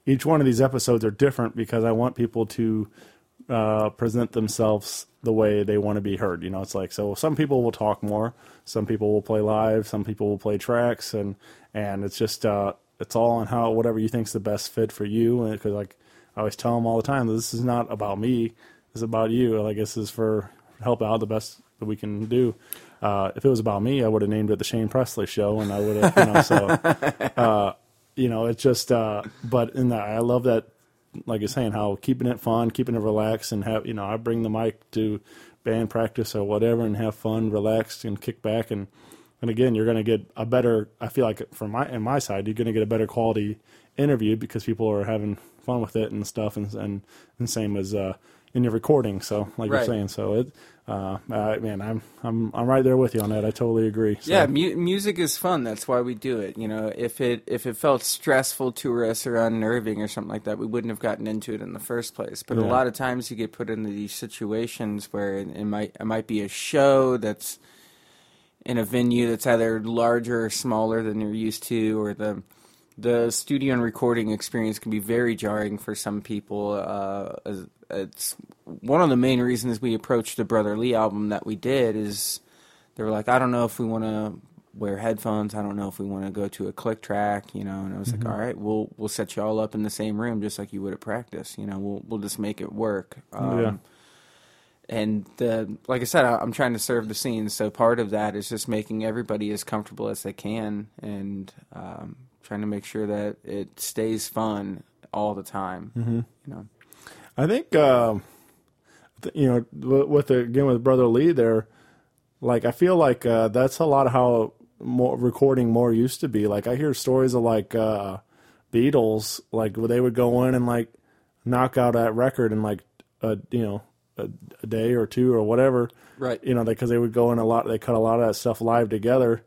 each one of these episodes are different because I want people to present themselves the way they want to be heard. You know, it's like, so some people will talk more, some people will play live, some people will play tracks, and it's just it's all on how whatever you think's the best fit for you. And because like I always tell them all the time, this is not about me, it's about you. Like this is for help out the best that we can do. If it was about me, I would have named it the Shane Presley Show, and I would have, you know, so it's just. But in that, I love that. Like you're saying, how keeping it fun, keeping it relaxed, and have, you know, I bring the mic to band practice or whatever and have fun, relaxed, and kick back. And again, you're going to get a better, I feel like from my side, you're going to get a better quality interview because people are having fun with it and stuff. And same as in your recording. So like Right. you're saying, so it, man, I'm right there with you on that. I totally agree. So. Yeah, music is fun. That's why we do it. You know, if it felt stressful to us or unnerving or something like that, we wouldn't have gotten into it in the first place. But a lot of times you get put into these situations where it might be a show that's in a venue that's either larger or smaller than you're used to, or the studio and recording experience can be very jarring for some people. It's one of the main reasons we approached the Brother Lee album that we did is they were like, I don't know if we want to wear headphones. I don't know if we want to go to a click track, you know. And I was like, all right, we'll set you all up in the same room just like you would at practice. You know, we'll just make it work. And like I said, I'm trying to serve the scene, so part of that is just making everybody as comfortable as they can, and trying to make sure that it stays fun all the time. You know, I think you know, with Brother Lee there, like I feel like that's a lot of how recording more used to be. Like I hear stories of like Beatles, like where they would go in and like knock out that record in like a day or two or whatever, right? You know, because they would go in they cut a lot of that stuff live together,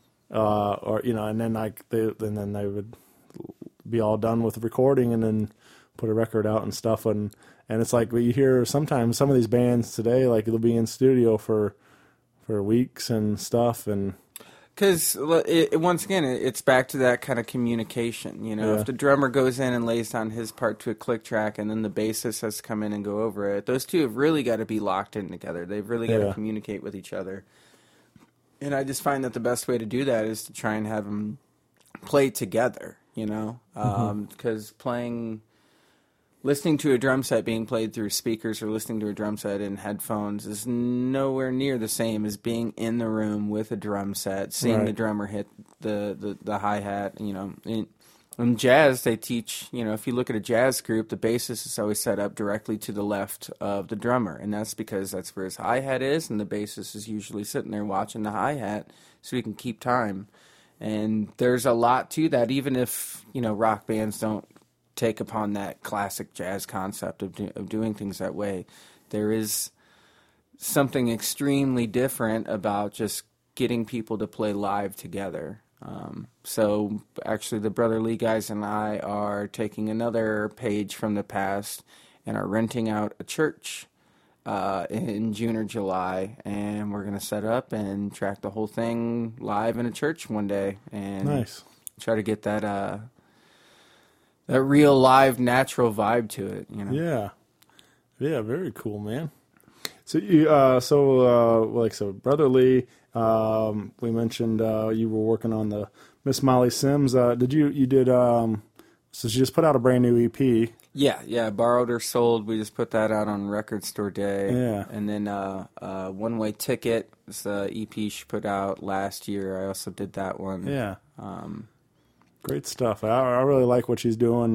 or you know, and then then they would be all done with the recording and then put a record out and stuff, and it's like you hear sometimes some of these bands today, like they'll be in studio for weeks and stuff, and because once again, it's back to that kind of communication. You know, if the drummer goes in and lays down his part to a click track, and then the bassist has to come in and go over it, those two have really got to be locked in together. They've really got to communicate with each other. And I just find that the best way to do that is to try and have them play together. You know, because listening to a drum set being played through speakers or listening to a drum set in headphones is nowhere near the same as being in the room with a drum set, seeing the drummer hit the hi-hat. You know, in jazz, they teach, you know, if you look at a jazz group, the bassist is always set up directly to the left of the drummer, and that's because that's where his hi-hat is, and the bassist is usually sitting there watching the hi-hat so he can keep time. And there's a lot to that, even if, you know, rock bands don't take upon that classic jazz concept of doing things that way. There is something extremely different about just getting people to play live together. So actually the Brother Lee guys and I are taking another page from the past and are renting out a church in June or July, and we're going to set up and track the whole thing live in a church one day and try to get that that real live natural vibe to it, you know. Yeah, very cool, man. So you Brother Lee, we mentioned you were working on the Miss Molly Sims. So she just put out a brand new EP. Yeah, Borrowed or Sold. We just put that out on Record Store Day. Yeah. And then One Way Ticket is the EP she put out last year. I also did that one. Yeah. Great stuff. I really like what she's doing.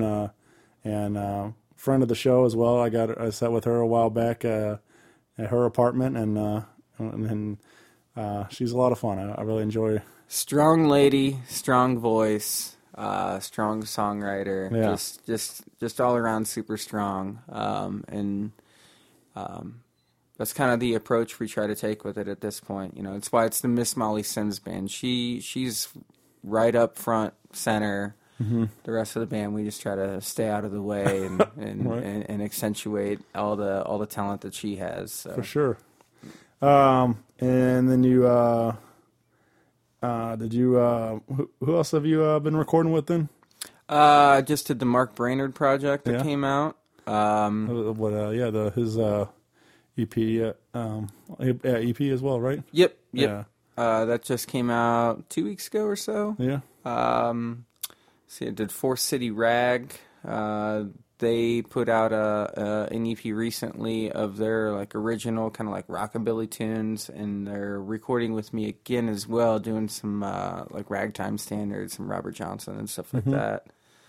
And friend of the show as well. I sat with her a while back at her apartment, and she's a lot of fun. I really enjoy her. Strong lady, strong voice, strong songwriter. Yeah. Just all around super strong. That's kind of the approach we try to take with it at this point. You know, it's why it's the Miss Molly Sims Band. She's right up front, center. Mm-hmm. The rest of the band, we just try to stay out of the way and accentuate all the talent that she has. So. For sure. And then you who else have you been recording with then? I just did the Mark Brainerd project that Yeah. came out. His EP, EP as well, right? Yep. Yeah. That just came out 2 weeks ago or so. Yeah. See, I did Force City Rag. They put out an EP recently of their like original kind of like rockabilly tunes, and they're recording with me again as well, doing some like ragtime standards, some Robert Johnson and stuff like that.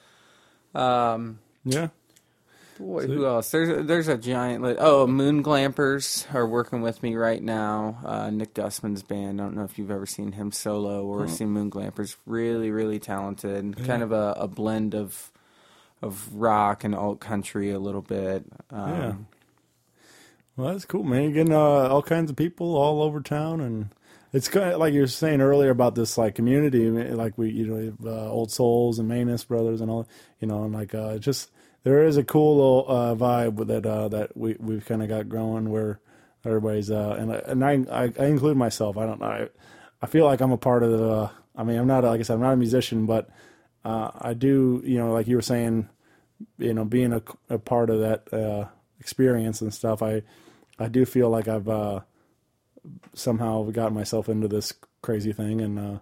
Yeah. Boy, who else? There's a giant. Moon Glampers are working with me right now. Nick Dustman's band. I don't know if you've ever seen him solo or seen Moon Glampers. Really, really talented. Kind of a blend of rock and alt country a little bit. Yeah. Well, that's cool, man. You're getting all kinds of people all over town, and it's kind of like you were saying earlier about this like community, like we Old Souls and Manus Brothers and all, and like just. There is a cool little vibe that we've kind of got growing where everybody's and I include myself. I don't know. I feel like I'm a part of the. I mean, I'm not like I said, I'm not a musician, but I do. Like you were saying, being a part of that experience and stuff. I do feel like I've somehow gotten myself into this crazy thing, and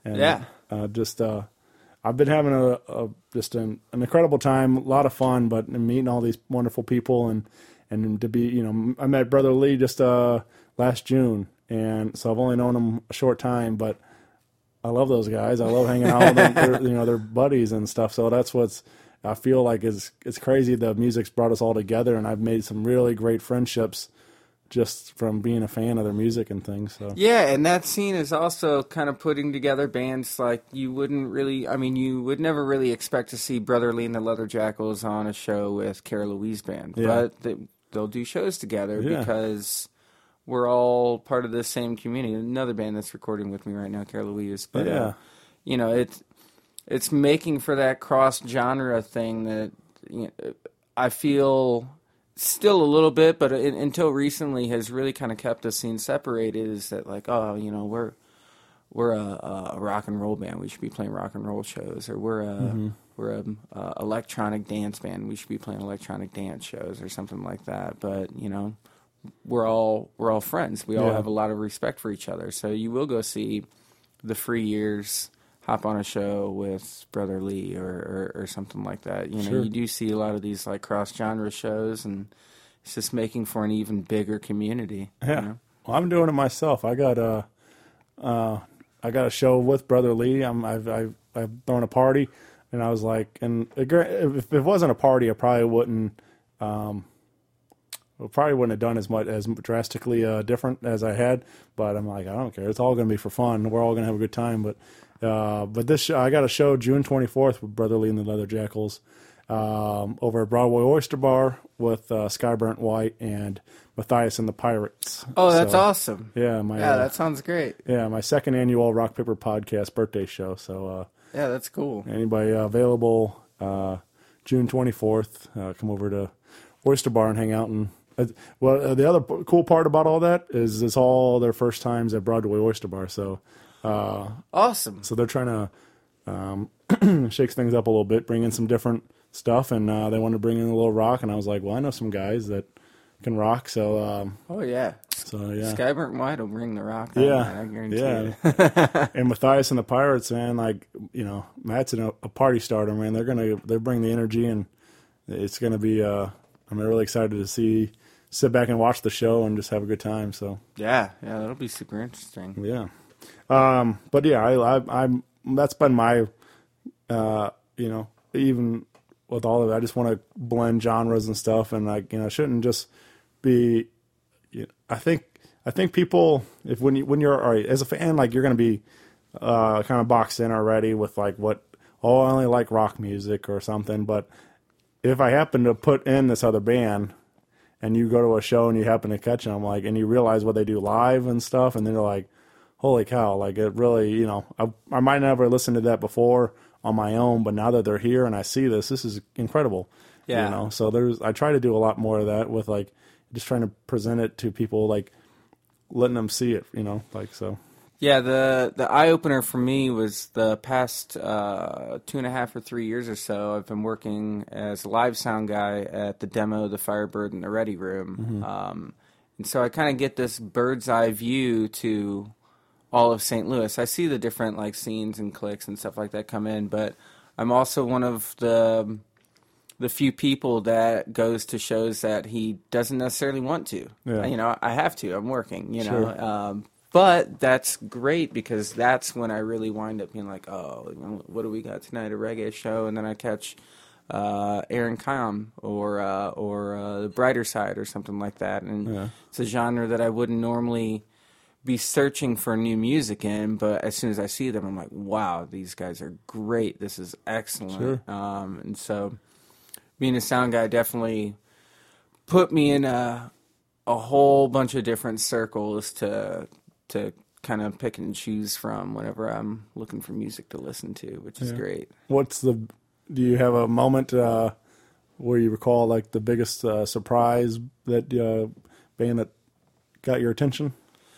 I've been having just an incredible time, a lot of fun, but meeting all these wonderful people and to be, I met Brother Lee just last June, and so I've only known him a short time, but I love those guys. I love hanging out with them, they're buddies and stuff. So that's I feel like it's crazy. The music's brought us all together, and I've made some really great friendships just from being a fan of their music and things. So yeah, and that scene is also kind of putting together bands like you would never really expect to see Brother Lee and the Leather Jackals on a show with Cara Louise Band, but they'll do shows together because we're all part of the same community. Another band that's recording with me right now, Cara Louise, but it's making for that cross genre thing that I feel. Still a little bit, but until recently has really kind of kept the scene separated. Is that like, we're a rock and roll band, we should be playing rock and roll shows, or we're a electronic dance band, we should be playing electronic dance shows, or something like that. But we're all friends. We all have a lot of respect for each other. So you will go see the Free Years hop on a show with Brother Lee or something like that. You do see a lot of these like cross genre shows, and it's just making for an even bigger community. Yeah, well, I'm doing it myself. I got a show with Brother Lee. I've thrown a party, and I was like, and if it wasn't a party, I probably wouldn't. Probably wouldn't have done as drastically different as I had. But I'm like, I don't care. It's all going to be for fun. We're all going to have a good time. But this I got a show June 24th with Brother Lee and the Leather Jackals over at Broadway Oyster Bar with Skyburnt White and Matthias and the Pirates. Oh, that's awesome. Yeah, that sounds great. Yeah, my second annual Rock Paper Podcast birthday show. So yeah, that's cool. Anybody available June 24th, come over to Oyster Bar and hang out. And the other cool part about all that is it's all their first times at Broadway Oyster Bar. So awesome. So they're trying to shake things up a little bit, bring in some different stuff, and they want to bring in a little rock. And I was like, well, I know some guys that can rock. So Skyburnt White will bring the rock. Yeah, I guarantee it. And Matthias and the Pirates, man, like Matt's a party starter, man. They bring the energy, and it's gonna be. I'm really excited to sit back and watch the show and just have a good time. So yeah, that'll be super interesting. Yeah. But yeah, I'm that's been my, even with all of it, I just want to blend genres and stuff, and shouldn't just be. I think people, when you're all right, as a fan, like you're going to be kind of boxed in already with like I only like rock music or something. But if I happen to put in this other band, and you go to a show and you happen to catch them, like, and you realize what they do live and stuff, and then you're like, holy cow, like it really, I might never listen to that before on my own, but now that they're here and I see this is incredible. Yeah. So I try to do a lot more of that with like just trying to present it to people, like letting them see it, like so. Yeah, the eye opener for me was the past 2.5 or 3 years or so. I've been working as a live sound guy at the Demo, the Firebird, and the Ready Room, and so I kind of get this bird's eye view to all of St. Louis. I see the different like scenes and cliques and stuff like that come in, but I'm also one of the few people that goes to shows that he doesn't necessarily want to. Yeah. You know, I have to. I'm working. You Sure. know. But that's great because that's when I really wind up being like, oh, you know, what do we got tonight? A reggae show, and then I catch Aaron Kam or The Brighter Side or something like that, and it's a genre that I wouldn't normally be searching for new music in, but as soon as I see them, I'm like, wow, these guys are great. This is excellent. Sure. And so, being a sound guy definitely put me in a whole bunch of different circles to kind of pick and choose from whenever I'm looking for music to listen to, which is great. Do you have a moment where you recall like the biggest surprise that band that got your attention?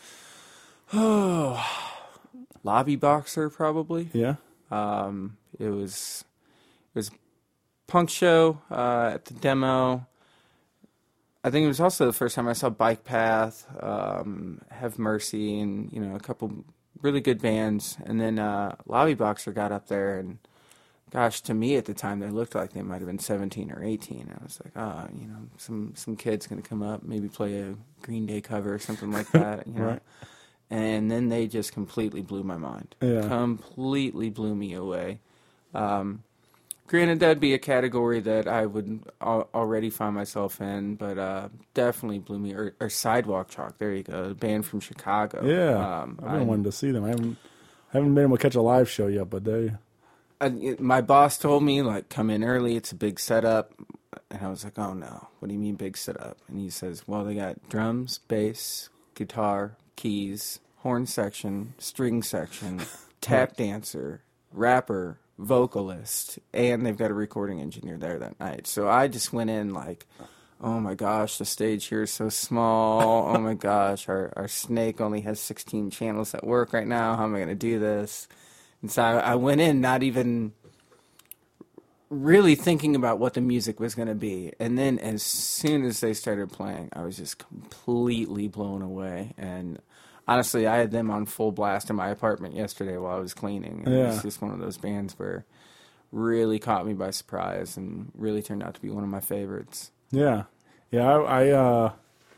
Oh, Lobby Boxer probably. Yeah. It was a punk show at the Demo. I think it was also the first time I saw Bike Path, Have Mercy, and you know, a couple really good bands. And then Lobby Boxer got up there, and gosh, to me at the time they looked like they might have been 17 or 18. I was like, oh, you know, some kid's gonna come up, maybe play a Green Day cover or something like that. You know? Right. And then they just completely blew my mind. Yeah. Completely blew me away. Granted, that'd be a category that I would already find myself in, but definitely blew me. Or Sidewalk Chalk, there you go, a band from Chicago. Yeah, I've been wanting to see them. I haven't been able to catch a live show yet, but my boss told me, like, come in early, it's a big setup. And I was like, oh no, what do you mean big setup? And he says, well, they got drums, bass, guitar, keys, horn section, string section, tap dancer, rapper, vocalist, and they've got a recording engineer there that night. So I just went in like, oh my gosh, the stage here is so small. Oh my gosh, our snake only has 16 channels at work right now. How am I going to do this? And so I went in not even really thinking about what the music was going to be. And then as soon as they started playing, I was just completely blown away. And honestly, I had them on full blast in my apartment yesterday while I was cleaning. And it's just one of those bands where really caught me by surprise and really turned out to be one of my favorites. Yeah. I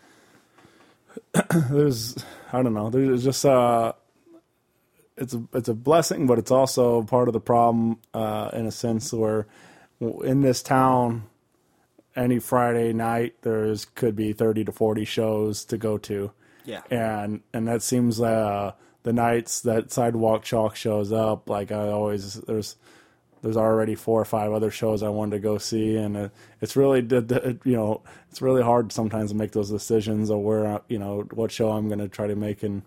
there's, I don't know, there's just, it's a blessing, but it's also part of the problem, in a sense where in this town, any Friday night, could be 30 to 40 shows to go to. Yeah. And that seems the nights that Sidewalk Chalk shows up, like there's already 4 or 5 other shows I wanted to go see, and it's really it's really hard sometimes to make those decisions of where what show I'm going to try to make, and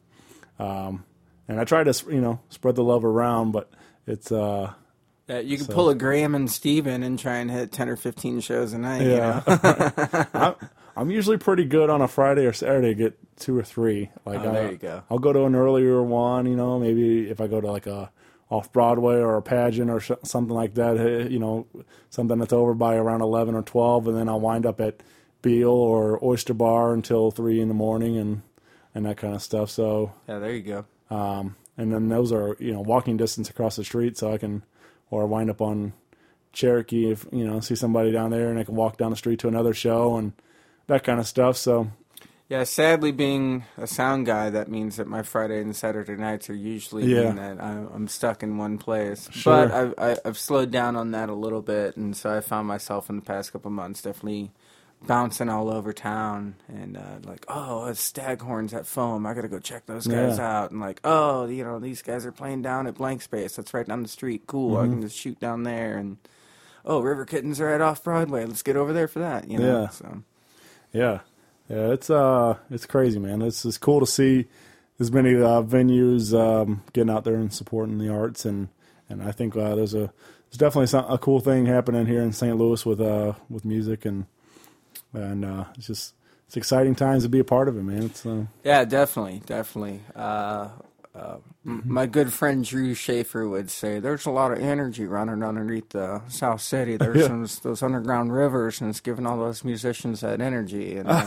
I try to spread the love around, but it's you can pull a Graham and Steven and try and hit 10 or 15 shows a night. Yeah. You know? I'm usually pretty good on a Friday or Saturday to get 2 or 3. Like, there you go. I'll go to an earlier one, maybe if I go to like a off-Broadway or a pageant or something like that, something that's over by around 11 or 12, and then I'll wind up at Beale or Oyster Bar until 3 in the morning and that kind of stuff. So yeah, there you go. And then those are, walking distance across the street, so I can, or wind up on Cherokee if, see somebody down there and I can walk down the street to another show and that kind of stuff. So yeah, sadly, being a sound guy, that means that my Friday and Saturday nights are usually mean that I'm stuck in one place. Sure. But I've slowed down on that a little bit, and so I found myself in the past couple months definitely bouncing all over town, and like, oh, it's Staghorns at Foam. I got to go check those guys out. And like, oh, these guys are playing down at Blank Space. That's right down the street. Cool. I can just shoot down there. And oh, River Kittens are at Off Broadway. Let's get over there for that. Yeah. So. Yeah, it's crazy, man. It's cool to see as many venues getting out there and supporting the arts, and I think there's definitely a cool thing happening here in St. Louis with music, and it's exciting times to be a part of it, man. It's yeah, definitely. my good friend Drew Schaefer would say, there's a lot of energy running underneath the South City. There's those underground rivers, and it's giving all those musicians that energy. And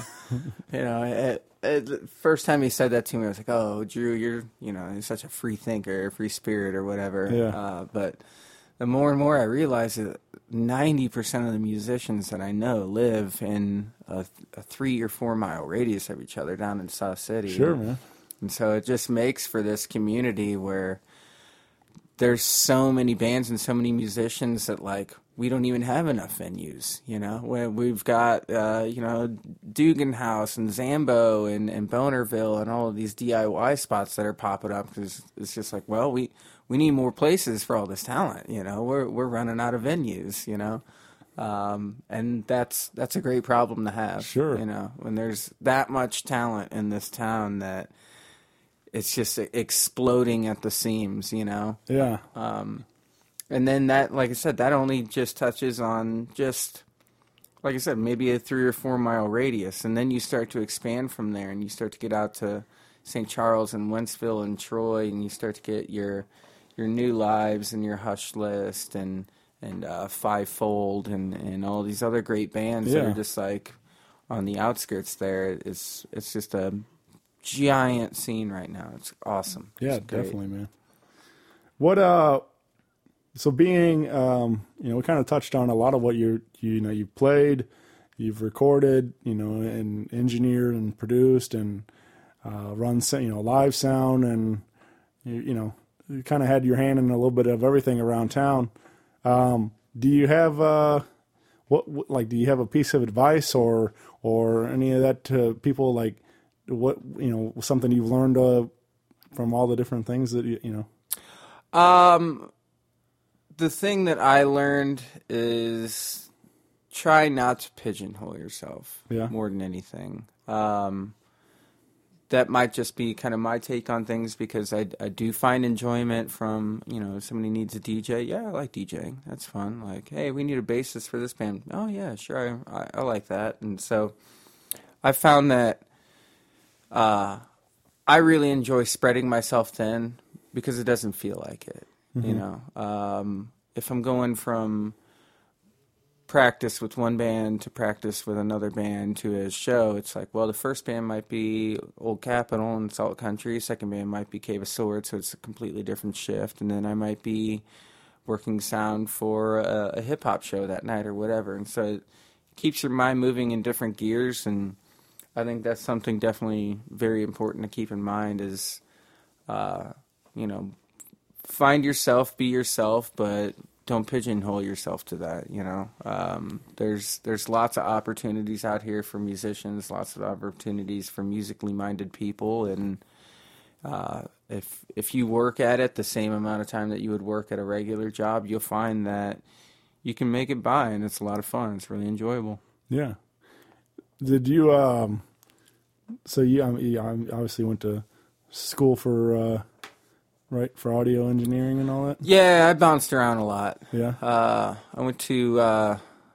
first time he said that to me, I was like, oh, Drew, you're such a free thinker, free spirit, or whatever. Yeah. But the more and more I realize that 90% of the musicians that I know live in a 3 or 4 mile radius of each other down in South City. Sure, man. And so it just makes for this community where there's so many bands and so many musicians that, like, we don't even have enough venues, We've got, Dugan House and Zambo and Bonerville and all of these DIY spots that are popping up because it's just like, well, we need more places for all this talent, We're running out of venues, and that's a great problem to have. Sure. When there's that much talent in this town that it's just exploding at the seams, Yeah. And then that, like I said, that only just touches on just, like I said, maybe a 3 or 4 mile radius. And then you start to expand from there and you start to get out to St. Charles and Wentzville and Troy, and you start to get your New Lives and your Hush List and Fivefold and all these other great bands that are just like on the outskirts there. It's just a giant scene right now. It's awesome. Yeah, it's great. definitely, man. What so being we kind of touched on a lot of what you've played, you've recorded, and engineered and produced and run live sound, and you kind of had your hand in a little bit of everything around town. Do you have do you have a piece of advice or any of that to people, like what something you've learned from all the different things that you The thing that I learned is try not to pigeonhole yourself more than anything. That might just be kind of my take on things, because I do find enjoyment from, if somebody needs a DJ. Yeah, I like DJing. That's fun. Like, hey, we need a bassist for this band. Oh, yeah, sure. I like that. And so I found that I really enjoy spreading myself thin because it doesn't feel like it. Mm-hmm. If I'm going from practice with one band to practice with another band to a show, it's like, well, the first band might be Old Capitol and Salt Country, second band might be Cave of Swords, so it's a completely different shift, and then I might be working sound for a hip-hop show that night or whatever, and so it keeps your mind moving in different gears, and I think that's something definitely very important to keep in mind is, find yourself, be yourself, but don't pigeonhole yourself to that, There's lots of opportunities out here for musicians, lots of opportunities for musically minded people, and if you work at it the same amount of time that you would work at a regular job, you'll find that you can make it by, and it's a lot of fun. It's really enjoyable. Yeah. Did you so you obviously went to school for for audio engineering and all that? Yeah, I bounced around a lot. Yeah. I went to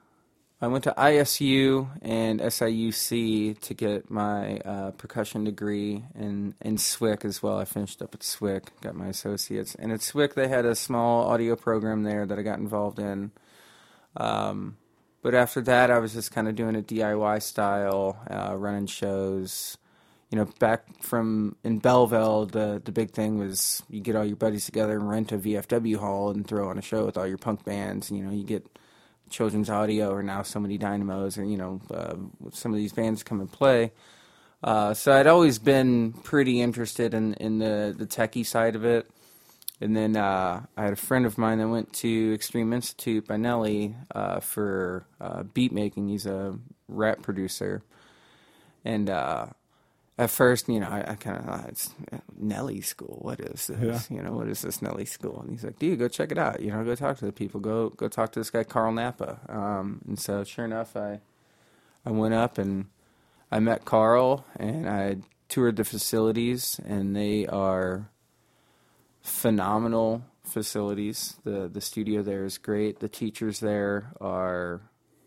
ISU and SIUC to get my percussion degree, and SWIC as well. I finished up at SWIC, got my associates. And at SWIC, they had a small audio program there that I got involved in. But after that, I was just kind of doing a DIY style, running shows. Back from in Belleville, the big thing was you get all your buddies together and rent a VFW hall and throw on a show with all your punk bands. You get Children's Audio or Now So Many Dynamos, or some of these bands come and play. So I'd always been pretty interested in the techie side of it. And then I had a friend of mine that went to Extreme Institute by Nelly for beat making. He's a rap producer, and at first, I kind of thought, it's Nelly School. What is this? Yeah. What is this Nelly School? And he's like, dude, go check it out. Go talk to the people. Go talk to this guy, Carl Napa. And so sure enough, I went up and I met Carl, and I toured the facilities, and they are phenomenal facilities. The studio there is great. The teachers there are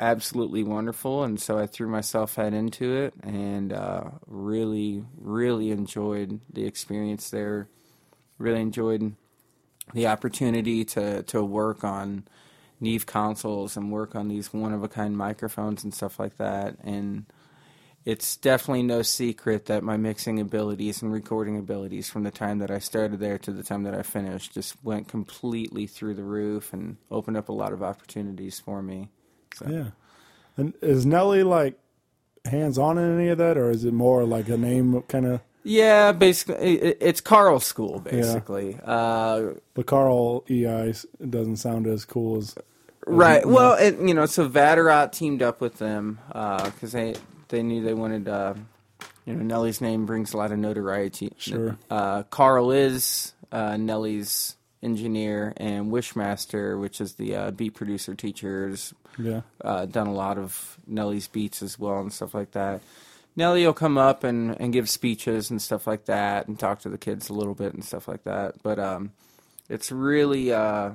absolutely wonderful, and so I threw myself head into it, and really, really enjoyed the experience there. Really enjoyed the opportunity to work on Neve consoles and work on these one-of-a-kind microphones and stuff like that. And it's definitely no secret that my mixing abilities and recording abilities from the time that I started there to the time that I finished just went completely through the roof and opened up a lot of opportunities for me. So. Yeah. And is Nelly, like, hands-on in any of that, or is it more like a name kind of... Yeah, basically, it's Carl School, basically. Yeah. But Carl EI doesn't sound as cool as... Right. Well, so Vatterott teamed up with them because they knew they wanted, Nelly's name brings a lot of notoriety. Sure. Carl is Nelly's engineer, and Wishmaster, which is the beat producer teachers, done a lot of Nelly's beats as well and stuff like that. Nelly will come up and give speeches and stuff like that and talk to the kids a little bit and stuff like that. But it's really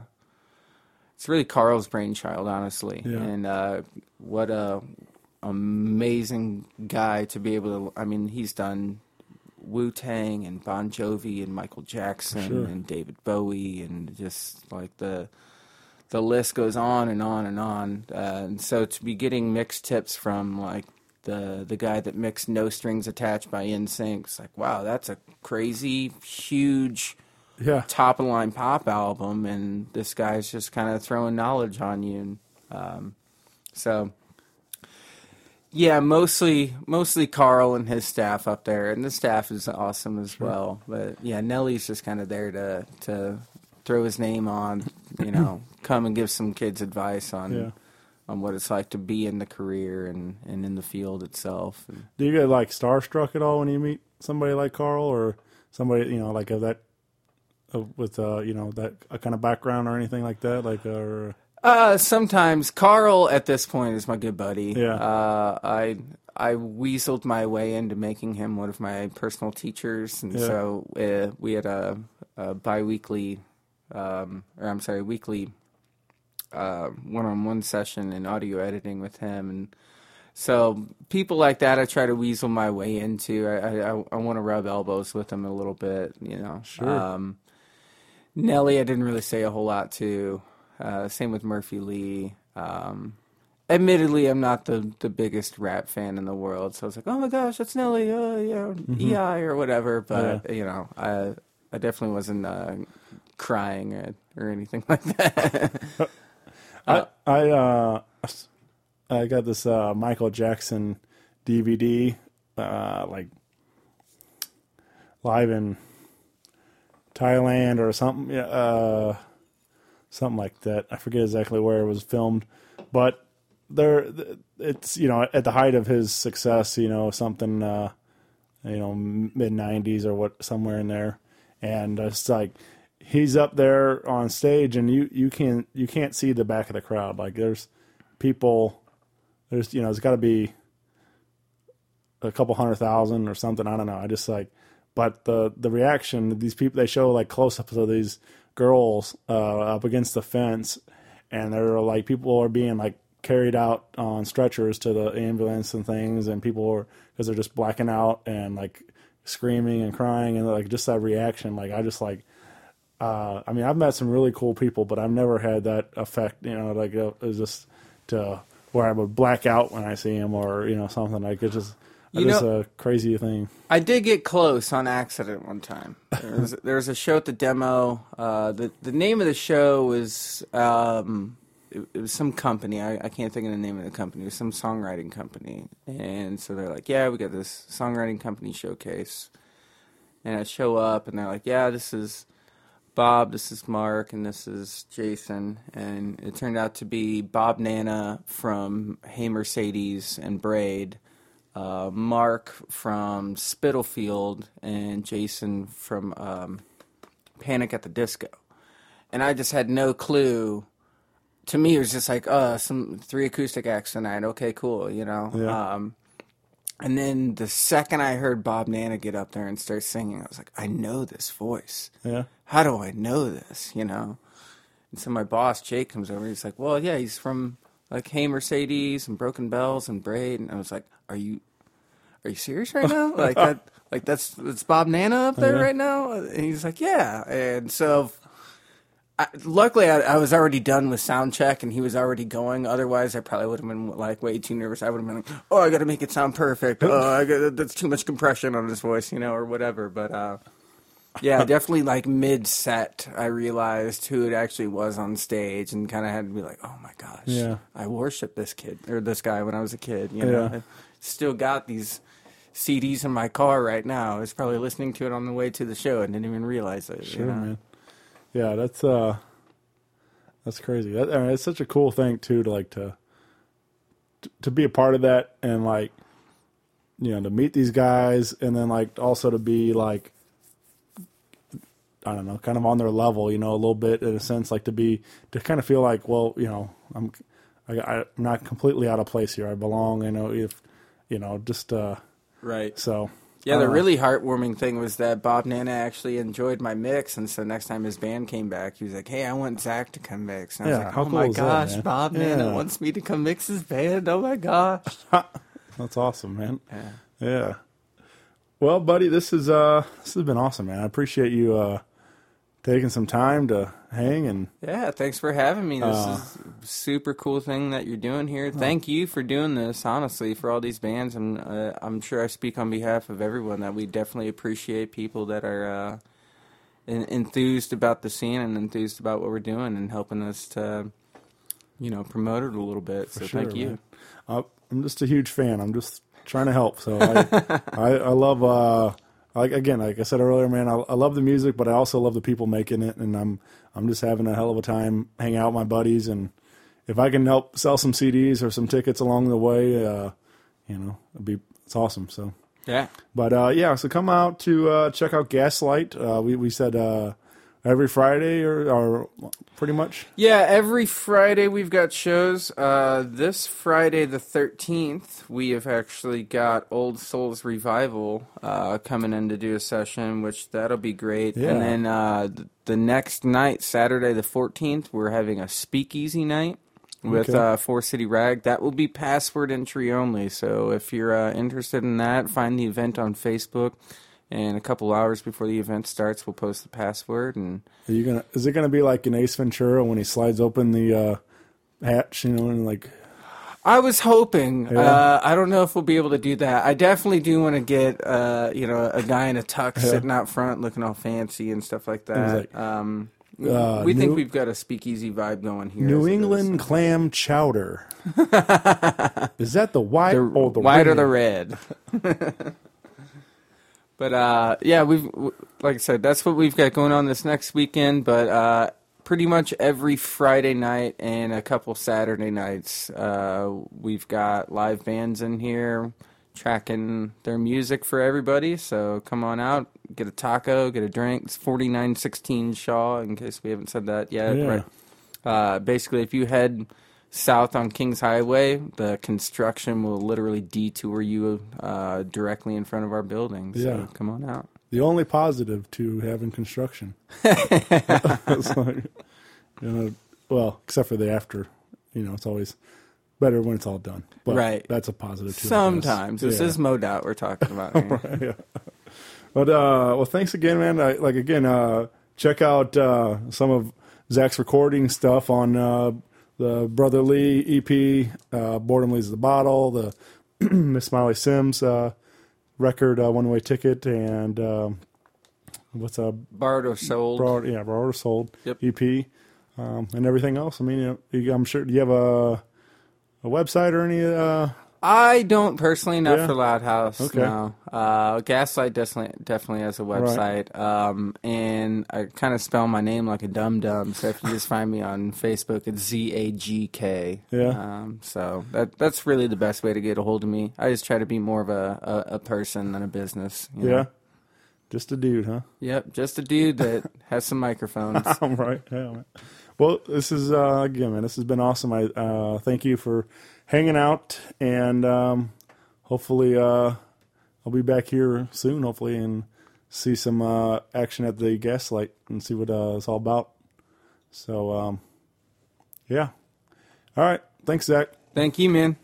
Carl's brainchild, honestly. Yeah. And what a amazing guy to be able to... I mean, he's done Wu-Tang and Bon Jovi and Michael Jackson and David Bowie, and just like the list goes on and on and on. And so to be getting mixed tips from like the guy that mixed No Strings Attached by NSYNC, it's like, wow, that's a crazy, huge, top of the line pop album, and this guy's just kind of throwing knowledge on you. And so yeah, mostly Carl and his staff up there, and the staff is awesome as well. But yeah, Nelly's just kind of there to throw his name on, come and give some kids advice on what it's like to be in the career and in the field itself. Do you get like starstruck at all when you meet somebody like Carl, or somebody like of that with that kind of background or anything like that, like or? Sometimes Carl at this point is my good buddy. Yeah. I weaseled my way into making him one of my personal teachers, and so we had a weekly one-on-one session in audio editing with him, and so people like that I try to weasel my way into. I want to rub elbows with him a little bit, Sure. Nelly I didn't really say a whole lot to. Same with Murphy Lee. Admittedly, I'm not the biggest rap fan in the world, so I was like, oh my gosh, that's Nelly, EI or whatever. But I definitely wasn't crying or anything like that. I got this Michael Jackson DVD, like live in Thailand or something. Something like that. I forget exactly where it was filmed, but it's at the height of his success. Something mid '90s or somewhere in there, and it's like he's up there on stage, and you can't see the back of the crowd. Like there's people, there's got to be a couple 100,000 or something. I don't know. I just but the reaction, these people, they show like close-ups of these girls up against the fence, and they're like, people are being like carried out on stretchers to the ambulance and things, and people are, because they're just blacking out and like screaming and crying, and like just that reaction. Like I just I've met some really cool people, but I've never had that effect. It was just to where I would black out when I see him, or something like it's just. It's a crazy thing. I did get close on accident one time. There was a show at the demo. The name of the show was it was some company. I can't think of the name of the company. It was some songwriting company. And so they're like, yeah, we got this songwriting company showcase. And I show up, and they're like, yeah, this is Bob, this is Mark, and this is Jason. And it turned out to be Bob Nana from Hey Mercedes and Braid, Mark from Spitalfield, and Jason from Panic at the Disco. And I just had no clue. To me, it was just like, some 3 acoustic acts tonight. Okay, cool, Yeah. And then the second I heard Bob Nana get up there and start singing, I was like, I know this voice. Yeah. How do I know this, And so my boss, Jake, comes over. He's like, well, yeah, he's from like, "Hey Mercedes," and "Broken Bells," and "Braid," and I was like, "Are you serious right now? Like that? Like that's Bob Nana up there right now?" And he's like, "Yeah." And so, luckily, I was already done with sound check, and he was already going. Otherwise, I probably would have been like way too nervous. I would have been like, "Oh, I got to make it sound perfect. Oh, that's too much compression on his voice, or whatever." But yeah, definitely like mid-set, I realized who it actually was on stage, and kind of had to be like, "Oh my gosh, Yeah. I worshiped this kid or this guy when I was a kid." I still got these CDs in my car right now. I was probably listening to it on the way to the show and didn't even realize it. Sure, man. Yeah, that's crazy. I mean, it's such a cool thing too to be a part of that, and like, to meet these guys, and then like also to be like, I don't know, kind of on their level, a little bit in a sense, like to kind of feel like, well, I'm not completely out of place here. I belong. Just Right. so. Yeah, the really heartwarming thing was that Bob Nana actually enjoyed my mix, and so next time his band came back, he was like, "Hey, I want Zach to come mix." And I was like, how "Oh cool my is that, gosh, man?" Bob Nana wants me to come mix his band. Oh my gosh." That's awesome, man. Yeah. Well, buddy, this has been awesome, man. I appreciate you taking some time to hang and. Yeah, thanks for having me. This is a super cool thing that you're doing here. Thank you for doing this, honestly, for all these bands. And I'm sure I speak on behalf of everyone that we definitely appreciate people that are enthused about the scene and enthused about what we're doing and helping us to, promote it a little bit. So sure, thank you. Man. I'm just a huge fan. I'm just trying to help. So I love. Like I said earlier, man, I love the music, but I also love the people making it, and I'm just having a hell of a time hanging out with my buddies, and if I can help sell some CDs or some tickets along the way, it's awesome. So Yeah. but so come out to check out Gaslight. We said every Friday or pretty much. Yeah, every Friday we've got shows. This Friday the 13th, we have actually got Old Souls Revival coming in to do a session, which that'll be great. Yeah. And then the next night, Saturday the 14th, we're having a speakeasy night with Four City Rag. That will be password entry only, so if you're interested in that, find the event on Facebook. And a couple hours before the event starts, we'll post the password. And Is it gonna be like in Ace Ventura when he slides open the hatch, and like? I was hoping. Yeah. I don't know if we'll be able to do that. I definitely do want to get a guy in a tux sitting out front, looking all fancy and stuff like that. We think we've got a speakeasy vibe going here. New England clam chowder. Is that the white or the white red? or the red? But we've like I said, that's what we've got going on this next weekend. But pretty much every Friday night and a couple Saturday nights, we've got live bands in here tracking their music for everybody. So come on out, get a taco, get a drink. It's 4916 Shaw, in case we haven't said that yet. Yeah. Right. Basically, if you head south on Kings Highway, the construction will literally detour you directly in front of our building. So Yeah. come on out. The only positive to having construction. It's like, well, except for the after, it's always better when it's all done. But Right. that's a positive too. I guess. Sometimes. This Yeah. is Modot we're talking about here. Yeah. But well, thanks again, man. Check out some of Zach's recording stuff on the Brother Lee EP, Boredom Leaves the Bottle, the Miss Smiley Sims record, One Way Ticket, and what's up? Borrowed or sold. Borrowed or Sold Yep. EP, and everything else. I mean, I'm sure. Do you have a website or any? I don't personally, not Yeah. for Loud House. Okay. No. Gaslight definitely has a website. And I kind of spell my name like a dum-dum, so if you just find me on Facebook, it's ZAGK. Yeah. So that's really the best way to get a hold of me. I just try to be more of a person than a business. You know? Yeah. Just a dude, huh? Yep, just a dude that has some microphones. I'm right. Yeah, man. Well, this is again, man. This has been awesome. I thank you for hanging out, and hopefully I'll be back here soon. Hopefully, and see some action at the Gaslight and see what it's all about. So, yeah. All right. Thanks, Zach. Thank you, man.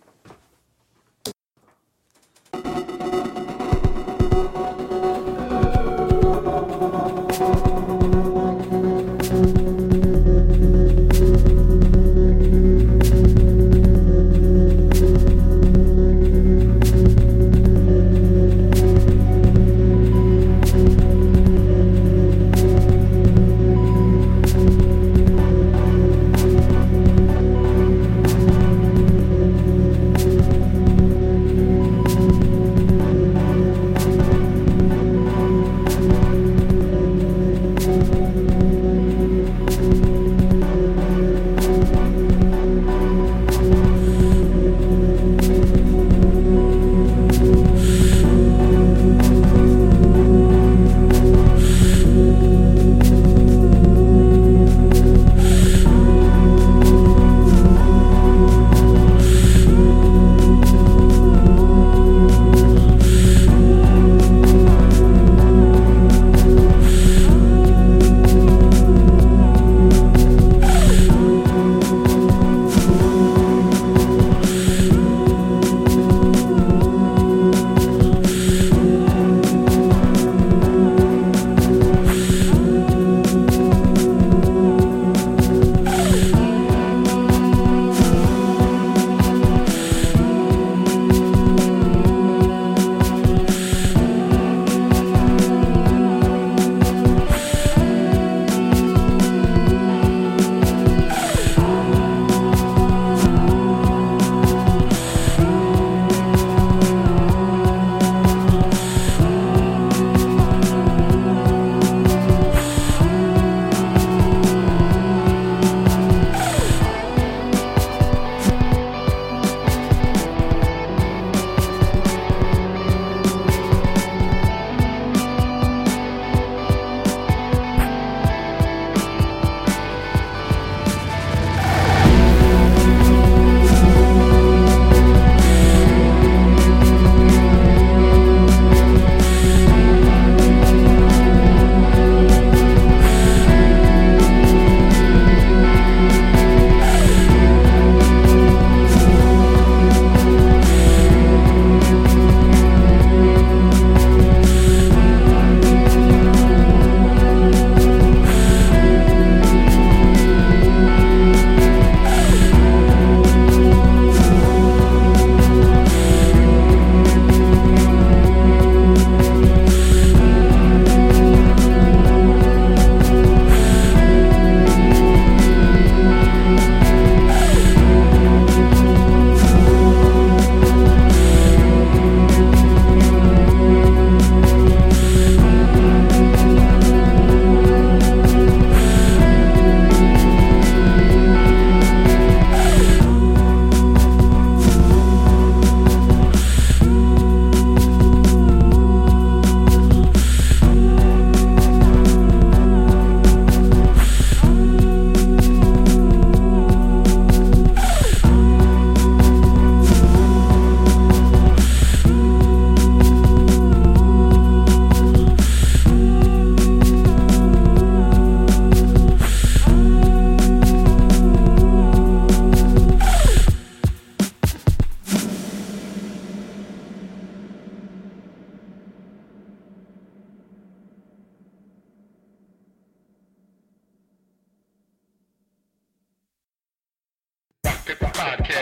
Paper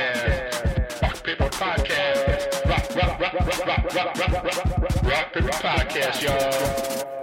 Podcast. Rock Paper Podcast. Rock Paper Podcast, y'all.